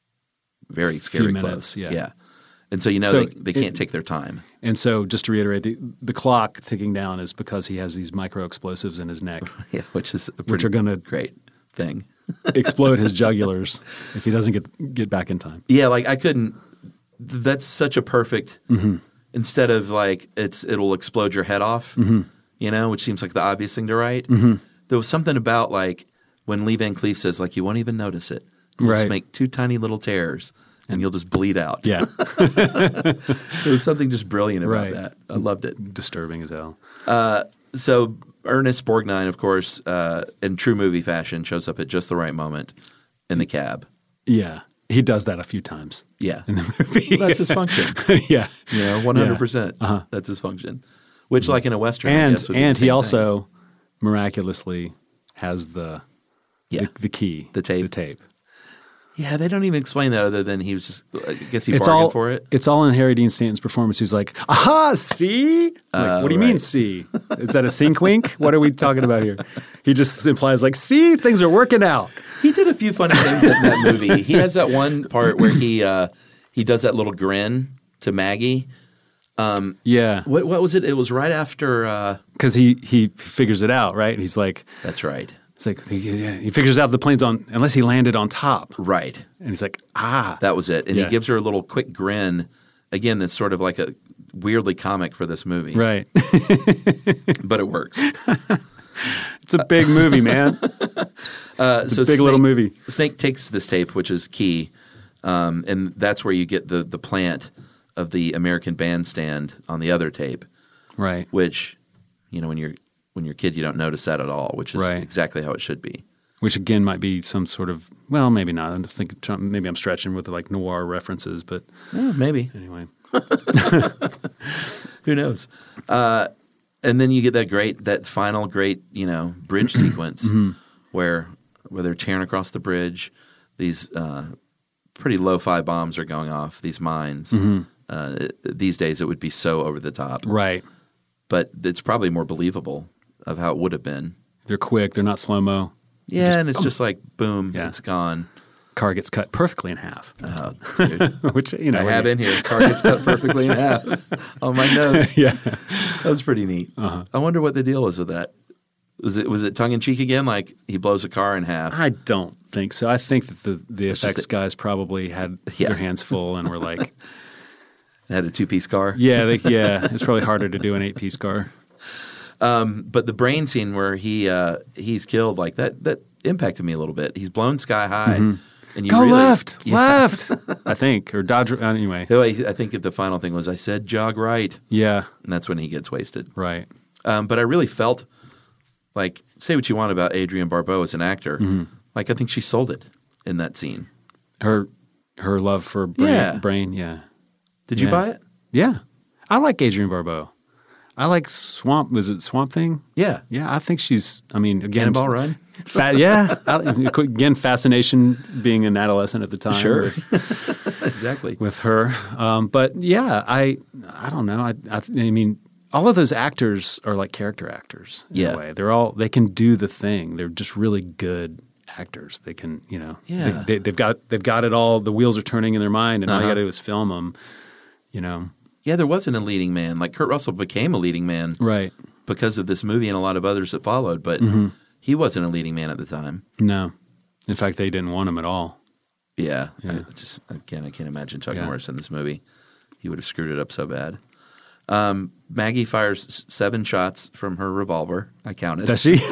very scary minutes. Close. Yeah. And so they can't take their time. And so just to reiterate, the clock ticking down is because he has these micro explosives in his neck. Yeah, which are going to great thing. Explode his jugulars if he doesn't get back in time. Yeah, like I couldn't – that's such a perfect instead of like it'll explode your head off, which seems like the obvious thing to write. There was something about like when Lee Van Cleef says, like, you won't even notice it. You'll just make 2 tiny little tears, and you'll just bleed out. Yeah. There was something just brilliant about that. I loved it. Disturbing as hell. So Ernest Borgnine, of course, in true movie fashion, shows up at just the right moment in the cab. Yeah. He does that a few times. Yeah. In the movie. That's his function. Yeah. 100%. That's his function. Which, like in a Western, I guess, would be and the he same also thing. miraculously has the key. The tape. The tape. Yeah, they don't even explain that other than he was just, I guess he bargained for it. It's all in Harry Dean Stanton's performance. He's like, aha, see? Like, what do you mean, see? Is that a sink wink? What are we talking about here? He just implies like, see, things are working out. He did a few funny things in that movie. He has that one part where he does that little grin to Maggie. Yeah. What was it? It was right after because he figures it out, right? And he's like, that's right. It's like he figures out the plane's on unless he landed on top, right? And he's like, ah, that was it. And he gives her a little quick grin. Again, that's sort of like a weirdly comic for this movie, right? But it works. It's a big movie, man. It's a big little movie. Snake takes this tape, which is key, and that's where you get the plant of the American Bandstand on the other tape, right? Which, when you're a kid, you don't notice that at all, which is exactly how it should be. Which again might be some sort of maybe not. I'm just thinking maybe I'm stretching with the like noir references, but maybe anyway. Who knows? And then you get that final great bridge sequence where they're tearing across the bridge. These pretty lo-fi bombs are going off. These mines. These days it would be so over the top, right? But it's probably more believable of how it would have been. They're quick. They're not slow-mo. Yeah, and it's just like, boom, it's gone. Car gets cut perfectly in half. Oh, dude. Which, I have in here. Car gets cut perfectly in half on my notes. Yeah. That was pretty neat. I wonder what the deal was with that. Was it tongue-in-cheek again, like he blows a car in half? I don't think so. I think that the effects guys probably had their hands full and were like... Had a 2-piece car? Yeah, it's probably harder to do an 8-piece car. But the brain scene where he's killed, like that impacted me a little bit. He's blown sky high. And you Go left, I think, or dodge. Anyway. I think the final thing was I said jog right. Yeah. And that's when he gets wasted. Right. But I really felt like, say what you want about Adrienne Barbeau as an actor, like I think she sold it in that scene. Her love for brain, yeah. Did you buy it? Yeah. I like Adrienne Barbeau. I like Swamp. Was it Swamp Thing? Yeah. Yeah, I think she's, again. Cannonball Run? Again, fascination being an adolescent at the time. Sure. Exactly. With her. But yeah, I don't know. I mean, all of those actors are like character actors in a way. They can do the thing. They're just really good actors. They can, they've got it all. The wheels are turning in their mind, and all you got to do is film them. Yeah, there wasn't a leading man. Like Kurt Russell became a leading man, right? Because of this movie and a lot of others that followed. But he wasn't a leading man at the time. No, in fact, they didn't want him at all. Yeah. I can't imagine Chuck Norris in this movie. He would have screwed it up so bad. Maggie fires 7 shots from her revolver. I counted. Does she?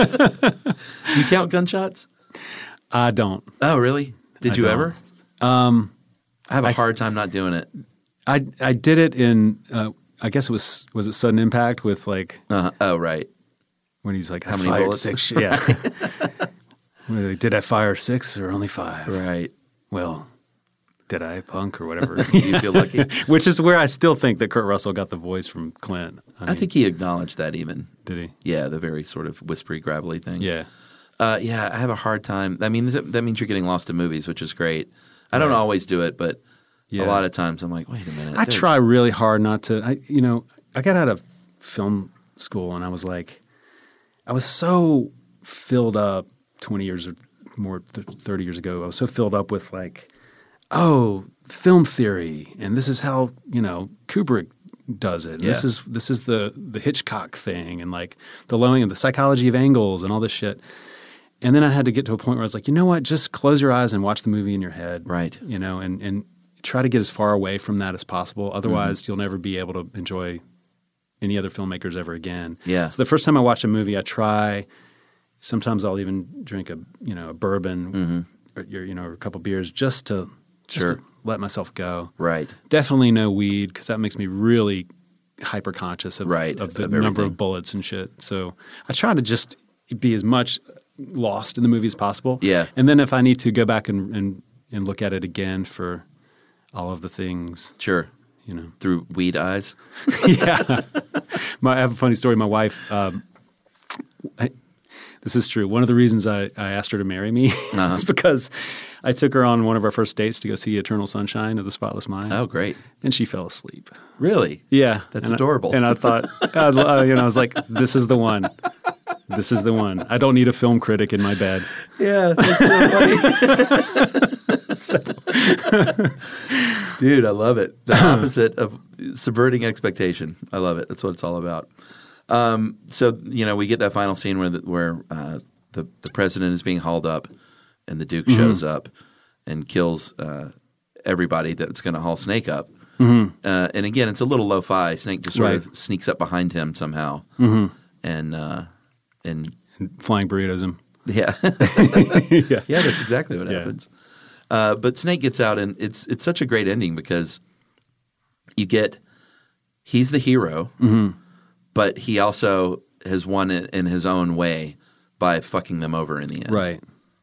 You count gunshots? I don't. Oh, really? Did you ever? I have a hard time not doing it. I did it in, I guess it was it Sudden Impact with like. Oh, right. When he's like, how many bullets? 6. Yeah. Did I fire 6 or only 5? Right. Well, did I, punk or whatever? Do you feel lucky? Which is where I still think that Kurt Russell got the voice from Clint. I think he acknowledged that even. Did he? Yeah, the very sort of whispery, gravelly thing. Yeah. Yeah, I have a hard time. I mean, that means you're getting lost in movies, which is great. I don't always do it, but a lot of times I'm like, wait a minute. I try really hard not to. I got out of film school and I was like, I was so filled up 20 years or more, 30 years ago. I was so filled up with like, film theory, and this is how Kubrick does it. Yeah. This is the Hitchcock thing, and like the lowing of the psychology of angles and all this shit. And then I had to get to a point where I was like, you know what? Just close your eyes and watch the movie in your head, right? And try to get as far away from that as possible. Otherwise, you'll never be able to enjoy any other filmmakers ever again. Yeah. So the first time I watch a movie, I try sometimes I'll even drink a bourbon, or a couple beers just to let myself go. Right. Definitely no weed because that makes me really hyper conscious of the of number of bullets and shit. So I try to just be as much lost in the movie as possible. Yeah. And then if I need to go back and look at it again for all of the things. Sure. Through weed eyes. Yeah. I have a funny story. My wife, this is true. One of the reasons I asked her to marry me is because I took her on one of our first dates to go see Eternal Sunshine of the Spotless Mind. Oh, great. And she fell asleep. Really? Yeah. That's adorable. And I thought, I was like, this is the one. This is the one. I don't need a film critic in my bed. Yeah, that's so funny. Dude, I love it. The opposite of subverting expectation. I love it. That's what it's all about. So we get that final scene where the president is being hauled up, and the Duke shows up and kills everybody that's going to haul Snake up. And again, it's a little lo-fi. Snake just sort of sneaks up behind him somehow, and flying burritos him. Yeah, yeah, that's exactly what happens. But Snake gets out, and it's such a great ending because he's the hero, but he also has won it in his own way by fucking them over in the end. Right.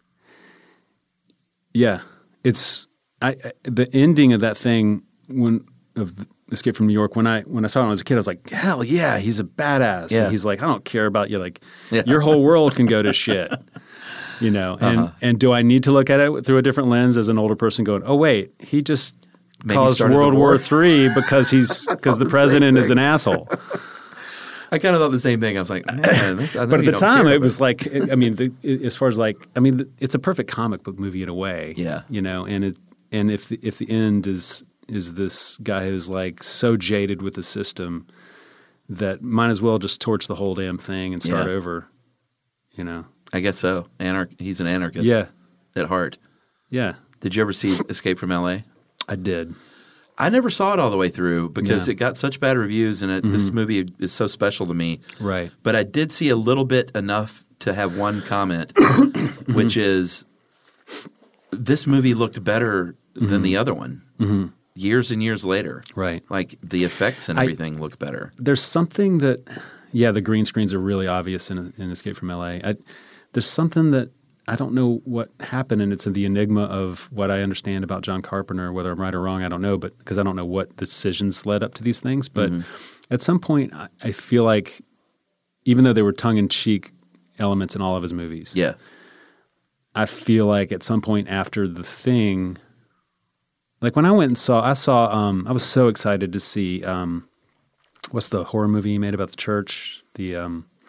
Yeah, it's the ending of that thing of Escape from New York. When I saw it when I was a kid, I was like, hell yeah, he's a badass. Yeah. And he's like, I don't care about you. Like, your whole world can go to shit. And do I need to look at it through a different lens as an older person going, oh wait, he just caused World War III because the president is an asshole. I kind of thought the same thing. I was like, man. But at the time, it was like, as far as it's a perfect comic book movie in a way. Yeah. And if the end is this guy who's like so jaded with the system that might as well just torch the whole damn thing and start over. I guess so. He's an anarchist. At heart. Yeah. Did you ever see Escape from L.A.? I did. I never saw it all the way through because it got such bad reviews, and this movie is so special to me. Right. But I did see a little bit enough to have one comment, which is this movie looked better than the other one years and years later. Right. Like the effects and everything look better. There's something that the green screens are really obvious in Escape from L.A. There's something that I don't know what happened, and it's the enigma of what I understand about John Carpenter. Whether I'm right or wrong, I don't know, but because I don't know what decisions led up to these things. But at some point, I feel like even though there were tongue-in-cheek elements in all of his movies, I feel like at some point after The Thing, like when I went and I was so excited to see what's the horror movie he made about the church? The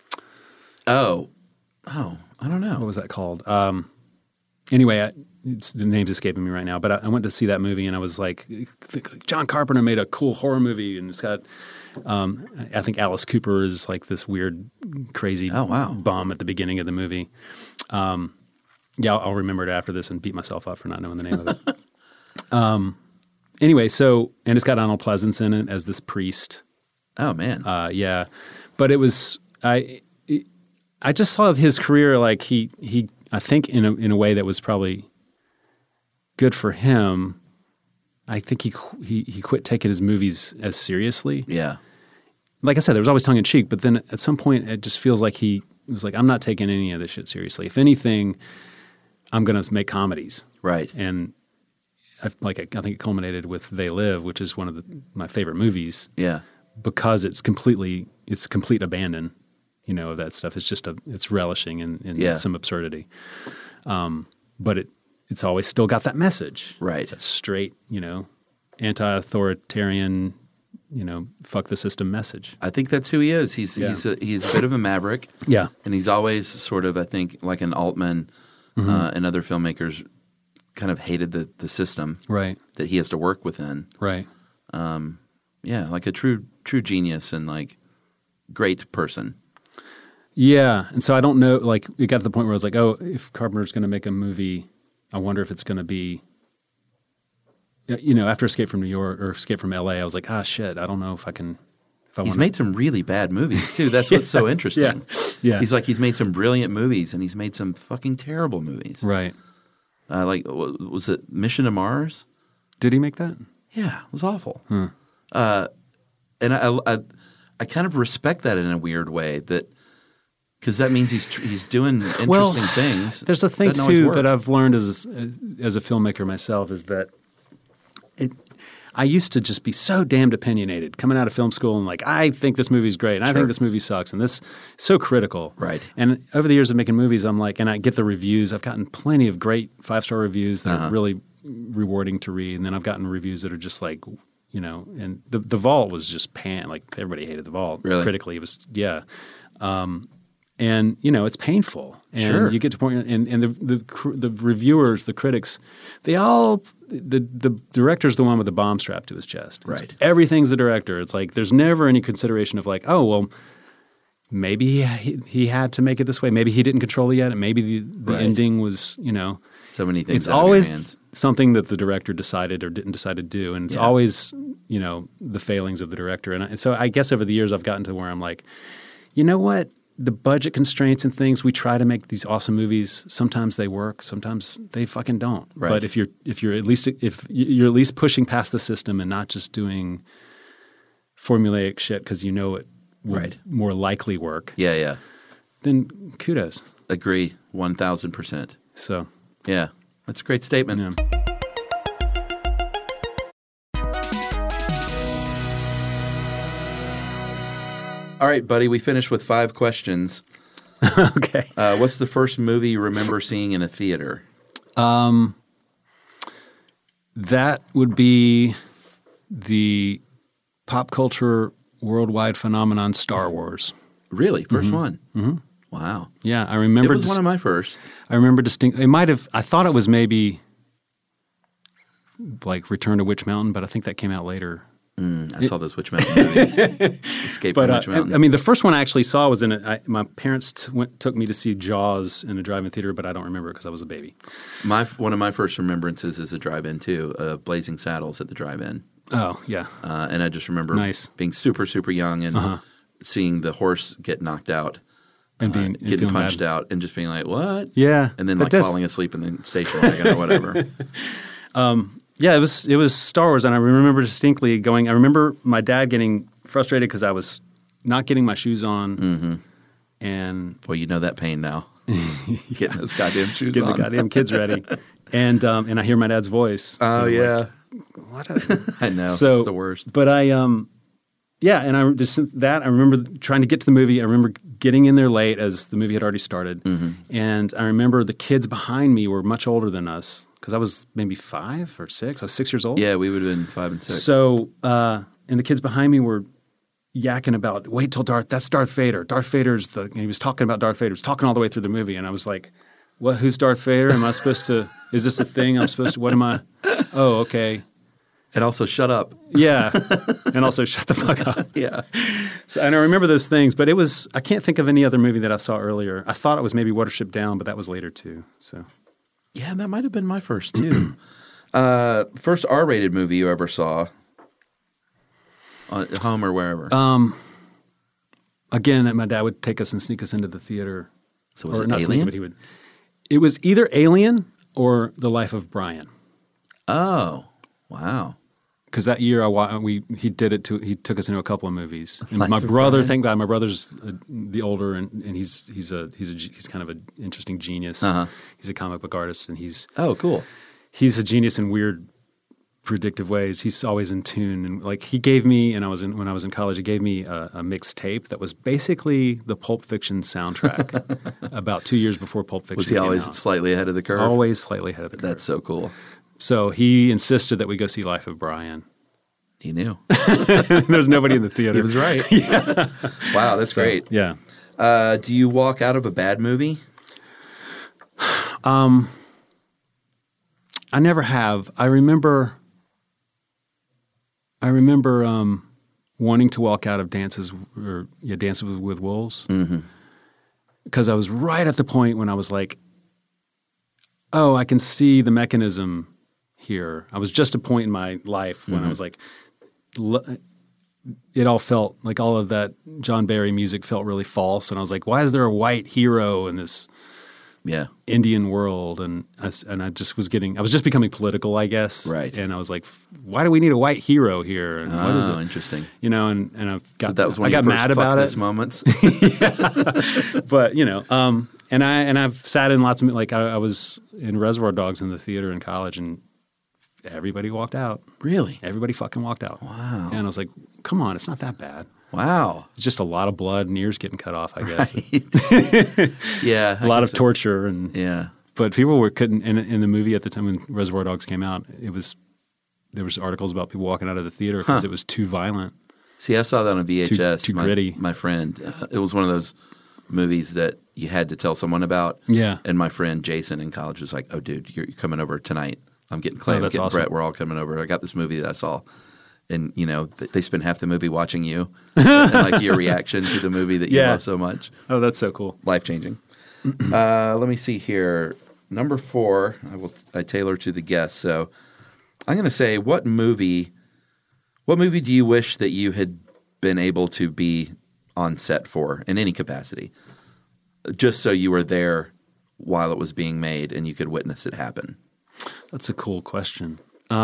I don't know. What was that called? Anyway, the name's escaping me right now, but I went to see that movie and I was like, John Carpenter made a cool horror movie and it's got, I think Alice Cooper is like this weird, crazy bum at the beginning of the movie. I'll remember it after this and beat myself up for not knowing the name of it. Anyway, and it's got Donald Pleasance in it as this priest. Oh, man. But it was I just saw his career like he I think in a way that was probably good for him. I think he quit taking his movies as seriously. Yeah. Like I said, there was always tongue in cheek, but then at some point it just feels like he was like, I'm not taking any of this shit seriously. If anything, I'm going to make comedies. Right. And I think it culminated with They Live, which is one of my favorite movies. Yeah. Because it's complete abandon, of that stuff. It's just it's relishing in some absurdity. But it's always still got that message. Right. That straight, anti-authoritarian, fuck the system message. I think that's who he is. He's a bit of a maverick. Yeah. And he's always sort of, I think, like an Altman and other filmmakers kind of hated the system that he has to work within. Right. Like a true genius and like great person. Yeah. And so I don't know, like it got to the point where I was like, oh, if Carpenter's going to make a movie, I wonder if it's going to be, after Escape from New York or Escape from LA, I was like, shit, I don't know if I can He's made some really bad movies too. That's what's so interesting. Yeah. He's made some brilliant movies, and he's made some fucking terrible movies. Right. Like, was it Mission to Mars? Did he make that? Yeah, it was awful. And I kind of respect that in a weird way, that because that means he's doing interesting things. There's a thing too that I've learned as a filmmaker myself is that I used to just be so damned opinionated coming out of film school and like, I think this movie's great and I think this movie sucks and this so critical. Right. And over the years of making movies, I'm like, and I get the reviews. I've gotten plenty of great 5-star reviews that are really rewarding to read. And then I've gotten reviews that are just like, you know, and the Vault was just like everybody hated The Vault. Really? Critically, it was, yeah. And you know it's painful, and you get to point, and the reviewers, the critics, they all the director's the one with the bomb strapped to his chest. Right, everything's the director. It's like there's never any consideration of like, oh well, maybe he had to make it this way. Maybe he didn't control it yet, and maybe the ending was so many things. It's always something that the director decided or didn't decide to do, and it's always the failings of the director. And so I guess over the years I've gotten to where I'm like, you know what? The budget constraints and things, we try to make these awesome movies. Sometimes they work, sometimes they fucking don't. Right. But if you're at least pushing past the system and not just doing formulaic shit because you know it will more likely work. Yeah. Then kudos. Agree, 1,000%. So yeah, that's a great statement. Yeah. All right, buddy, we finished with 5 questions. Okay. What's the first movie you remember seeing in a theater? That would be the pop culture worldwide phenomenon Star Wars. Really? First one? Mm-hmm. Wow. Yeah, I remember. It was one of my first. I remember distinctly. It might have. I thought it was maybe like Return to Witch Mountain, but I think that came out later. I saw those Witch Mountain movies. Escape from Witch Mountain. I mean, the first one I actually saw was my parents took me to see Jaws in a drive-in theater, but I don't remember it because I was a baby. One of my first remembrances is a drive-in too, Blazing Saddles at the drive-in. Oh, yeah. And I just remember being super, super young and seeing the horse get knocked out. And getting punched out and just being like, what? Yeah. And then falling asleep in the station wagon or whatever. Yeah, it was Star Wars, and I remember distinctly going. I remember my dad getting frustrated because I was not getting my shoes on, and boy, you know that pain now. Getting those goddamn shoes getting on, the goddamn kids ready, and I hear my dad's voice. Oh yeah, like, what? I know. So, it's the worst. But I and I remember trying to get to the movie. I remember getting in there late as the movie had already started, and I remember the kids behind me were much older than us. Because I was maybe 5 or 6. I was 6 years old. Yeah, we would have been 5 and 6. So, and the kids behind me were yakking about, wait till that's Darth Vader. Darth Vader's and he was talking about Darth Vader. He was talking all the way through the movie. And I was like, what, who's Darth Vader? Am I supposed to, is this a thing I'm supposed to, what am I? Oh, okay. And also shut up. Yeah. And also shut the fuck up. Yeah. So, and I remember those things, but I can't think of any other movie that I saw earlier. I thought it was maybe Watership Down, but that was later too. So. Yeah, that might have been my first too. First R-rated movie you ever saw at home or wherever? Again, my dad would take us and sneak us into the theater. So was it Alien? Sneak, but it was either Alien or The Life of Brian. Oh, wow. Because that year he took us into a couple of movies. And Life my of brother, Brian? thank God, my brother's the older, and he's kind of an interesting genius. He's a comic book artist, and he's a genius in weird, predictive ways. He's always in tune, and like he gave me, when I was in college, he gave me a mixed tape that was basically the Pulp Fiction soundtrack. About 2 years before Pulp Fiction. Was he always slightly ahead of the curve? Always slightly ahead of the curve. That's so cool. So he insisted that we go see Life of Brian. He knew. There's nobody in the theater. He was right. Yeah. Wow, that's great. Yeah. Do you walk out of a bad movie? I never have. I remember wanting to walk out of Dances with Wolves. Because I was right at the point when I was like, oh, I can see the mechanism here. I was just a point in my life when I was like, it all felt like all of that John Barry music felt really false. And I was like, why is there a white hero in this Indian world? And I just was I was just becoming political, I guess. Right. And I was like, why do we need a white hero here? And what is it? Interesting. You know, and I got, so that was one I got of your mad first about fuck this it. moments. But, you know, and I've sat in lots of, like I was in Reservoir Dogs in the theater in college, and everybody walked out. Really? Everybody fucking walked out. Wow. And I was like, come on, it's not that bad. Wow. It's just a lot of blood and ears getting cut off, I guess. Right. Yeah. A lot of torture. And yeah. But people couldn't, in the movie at the time when Reservoir Dogs came out, there was articles about people walking out of the theater because it was too violent. See, I saw that on VHS. Too gritty. My friend, it was one of those movies that you had to tell someone about. Yeah. And my friend Jason in college was like, oh, dude, you're coming over tonight. I'm getting Clay, I'm that's getting awesome. Brett. We're all coming over. I got this movie that I saw. And, you know, they spend half the movie watching you and like your reaction to the movie that you love so much. Oh, that's so cool. Life-changing. Let me see here. Number 4, I tailor to the guest. So I'm going to say, what movie do you wish that you had been able to be on set for in any capacity? Just so you were there while it was being made and you could witness it happen. That's a cool question.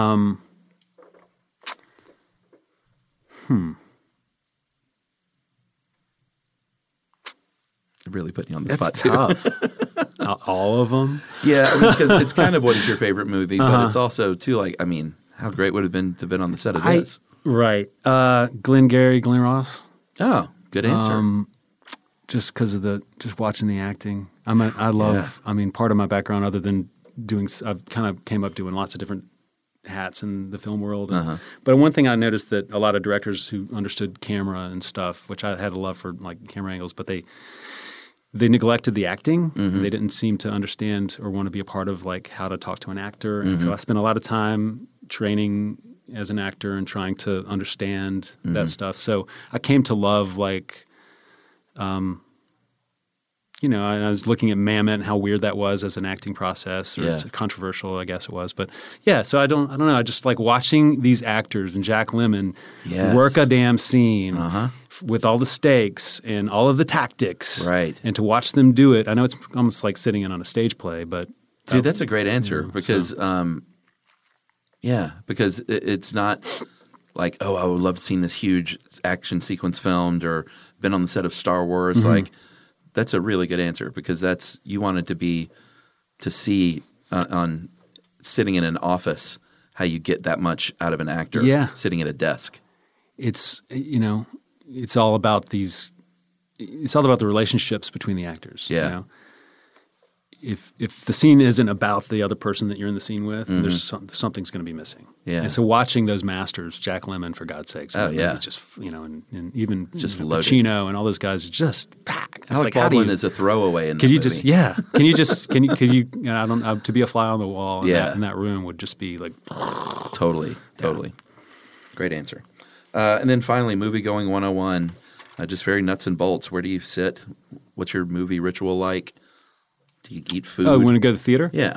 Really putting you on the That's spot, tough. All of them? Yeah, I mean, because it's kind of what is your favorite movie, but it's also, too, like, I mean, how great would it have been to have been on the set of this? Right. Glenn Ross. Oh, good answer. Just because of just watching the acting. I mean, part of my background other than I've kind of came up doing lots of different hats in the film world. But one thing I noticed that a lot of directors who understood camera and stuff, which I had a love for, like camera angles, but they neglected the acting. They didn't seem to understand or want to be a part of like how to talk to an actor. And so I spent a lot of time training as an actor and trying to understand that stuff. So I came to love like, you know, I was looking at Mamet and how weird that was as an acting process, or it's controversial, I guess it was. But yeah, so I don't know. I just like watching these actors and Jack Lemmon work a damn scene with all the stakes and all of the tactics, right? And to watch them do it. I know it's almost like sitting in on a stage play, but dude, that's a great answer because, because it's not like, oh, I would love to see this huge action sequence filmed or been on the set of Star Wars, like. That's a really good answer because you wanted to see on sitting in an office how you get that much out of an actor sitting at a desk. It's, you know, it's all about the relationships between the actors. Yeah. You know? If the scene isn't about the other person that you're in the scene with, there's something's going to be missing. Yeah. And so watching those masters, Jack Lemmon, for God's sakes, just, you know, and even just Pacino and all those guys, just packed. Alec Baldwin is a throwaway in the movie. Could you I don't know, to be a fly on the wall in that room would just be like totally. Great answer. And then finally, movie going 101, just very nuts and bolts. Where do you sit? What's your movie ritual like? Do you eat food? Oh, you want to go to the theater? Yeah.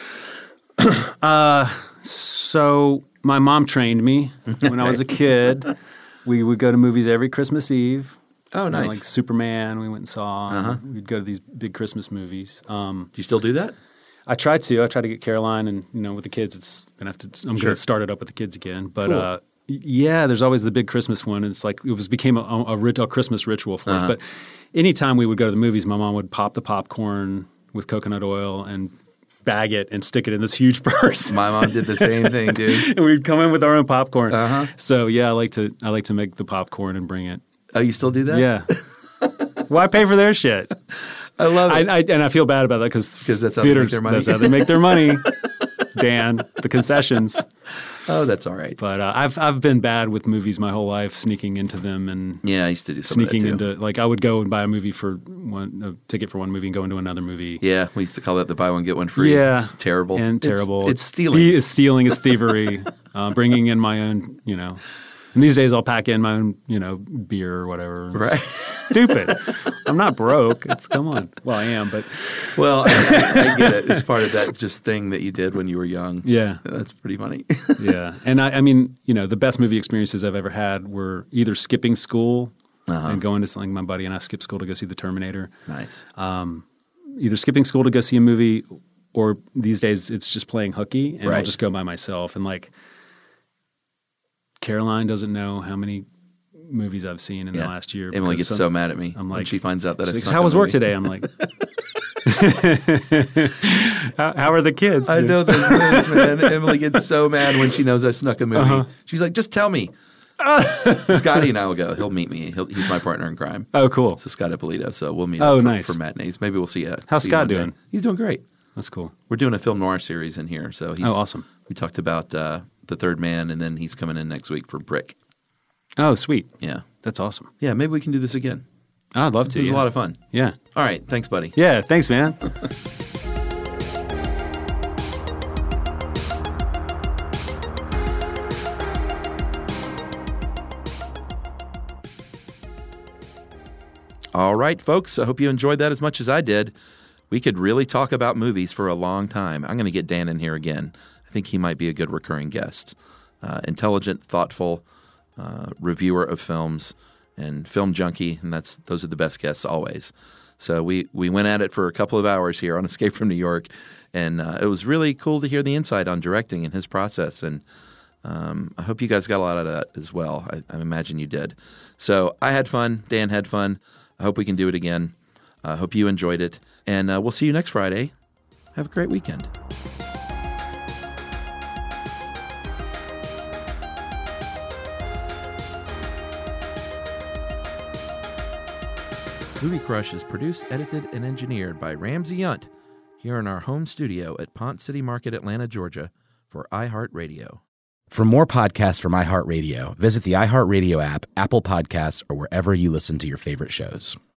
So my mom trained me when I was a kid. We would go to movies every Christmas Eve. Oh, nice. Like Superman we went and saw. We'd go to these big Christmas movies. Do you still do that? I try to. I try to get Caroline, and you know, with the kids, I'm going to start it up with the kids again. But cool. There's always the big Christmas one. It's like became a Christmas ritual for us. But anytime we would go to the movies, my mom would pop the popcorn with coconut oil and bag it and stick it in this huge purse. My mom did the same thing, dude. And we'd come in with our own popcorn. So yeah, I like to make the popcorn and bring it. Oh, you still do that? Yeah. Well, I pay for their shit. I love it. And I feel bad about that because that's how they make their money. That's how they make their money. Dan, the concessions. Oh, that's all right. But I've been bad with movies my whole life, sneaking into them and I used to do some sneaking of that too. into like I would go and buy a ticket for one movie and go into another movie. Yeah, we used to call that the buy one get one free. Yeah, it's terrible and terrible. It's stealing. It's stealing. It's thievery. Bringing in my own, And these days I'll pack in my own, beer or whatever. Right. Stupid. I'm not broke. Come on. Well, I am, but. Well, I get it. It's part of that just thing that you did when you were young. Yeah. That's pretty funny. Yeah. And I mean, the best movie experiences I've ever had were either skipping school and going to something. My buddy and I skipped school to go see The Terminator. Nice. Either skipping school to go see a movie, or these days it's just playing hooky, and I'll just go by myself. And like, Caroline doesn't know how many movies I've seen in the last year. Emily gets so mad at me when she finds out that it's how was work today? I'm like, how are the kids? I know those moves, man. Emily gets so mad when she knows I snuck a movie. She's like, just tell me. Scotty and I will go. He'll meet me. He's my partner in crime. Oh, cool. So Scott Ippolito. So we'll meet nice. for matinees. Maybe we'll see. How's Scott doing? He's doing great. That's cool. We're doing a film noir series in here. So he's awesome. We talked about The Third Man, and then he's coming in next week for Brick. Oh, sweet. Yeah. That's awesome. Yeah, maybe we can do this again. I'd love to. It was a lot of fun. Yeah. All right. Thanks, buddy. Yeah. Thanks, man. All right, folks. I hope you enjoyed that as much as I did. We could really talk about movies for a long time. I'm going to get Dan in here again. I think he might be a good recurring guest. Intelligent, thoughtful reviewer of films and film junkie, and those are the best guests always. So we went at it for a couple of hours here on Escape from New York, and it was really cool to hear the insight on directing and his process. And I hope you guys got a lot out of that as well. I imagine you did. So I had fun. Dan had fun. I hope we can do it again. I hope you enjoyed it. And we'll see you next Friday. Have a great weekend. Movie Crush is produced, edited, and engineered by Ramsey Yunt here in our home studio at Ponce City Market, Atlanta, Georgia, for iHeartRadio. For more podcasts from iHeartRadio, visit the iHeartRadio app, Apple Podcasts, or wherever you listen to your favorite shows.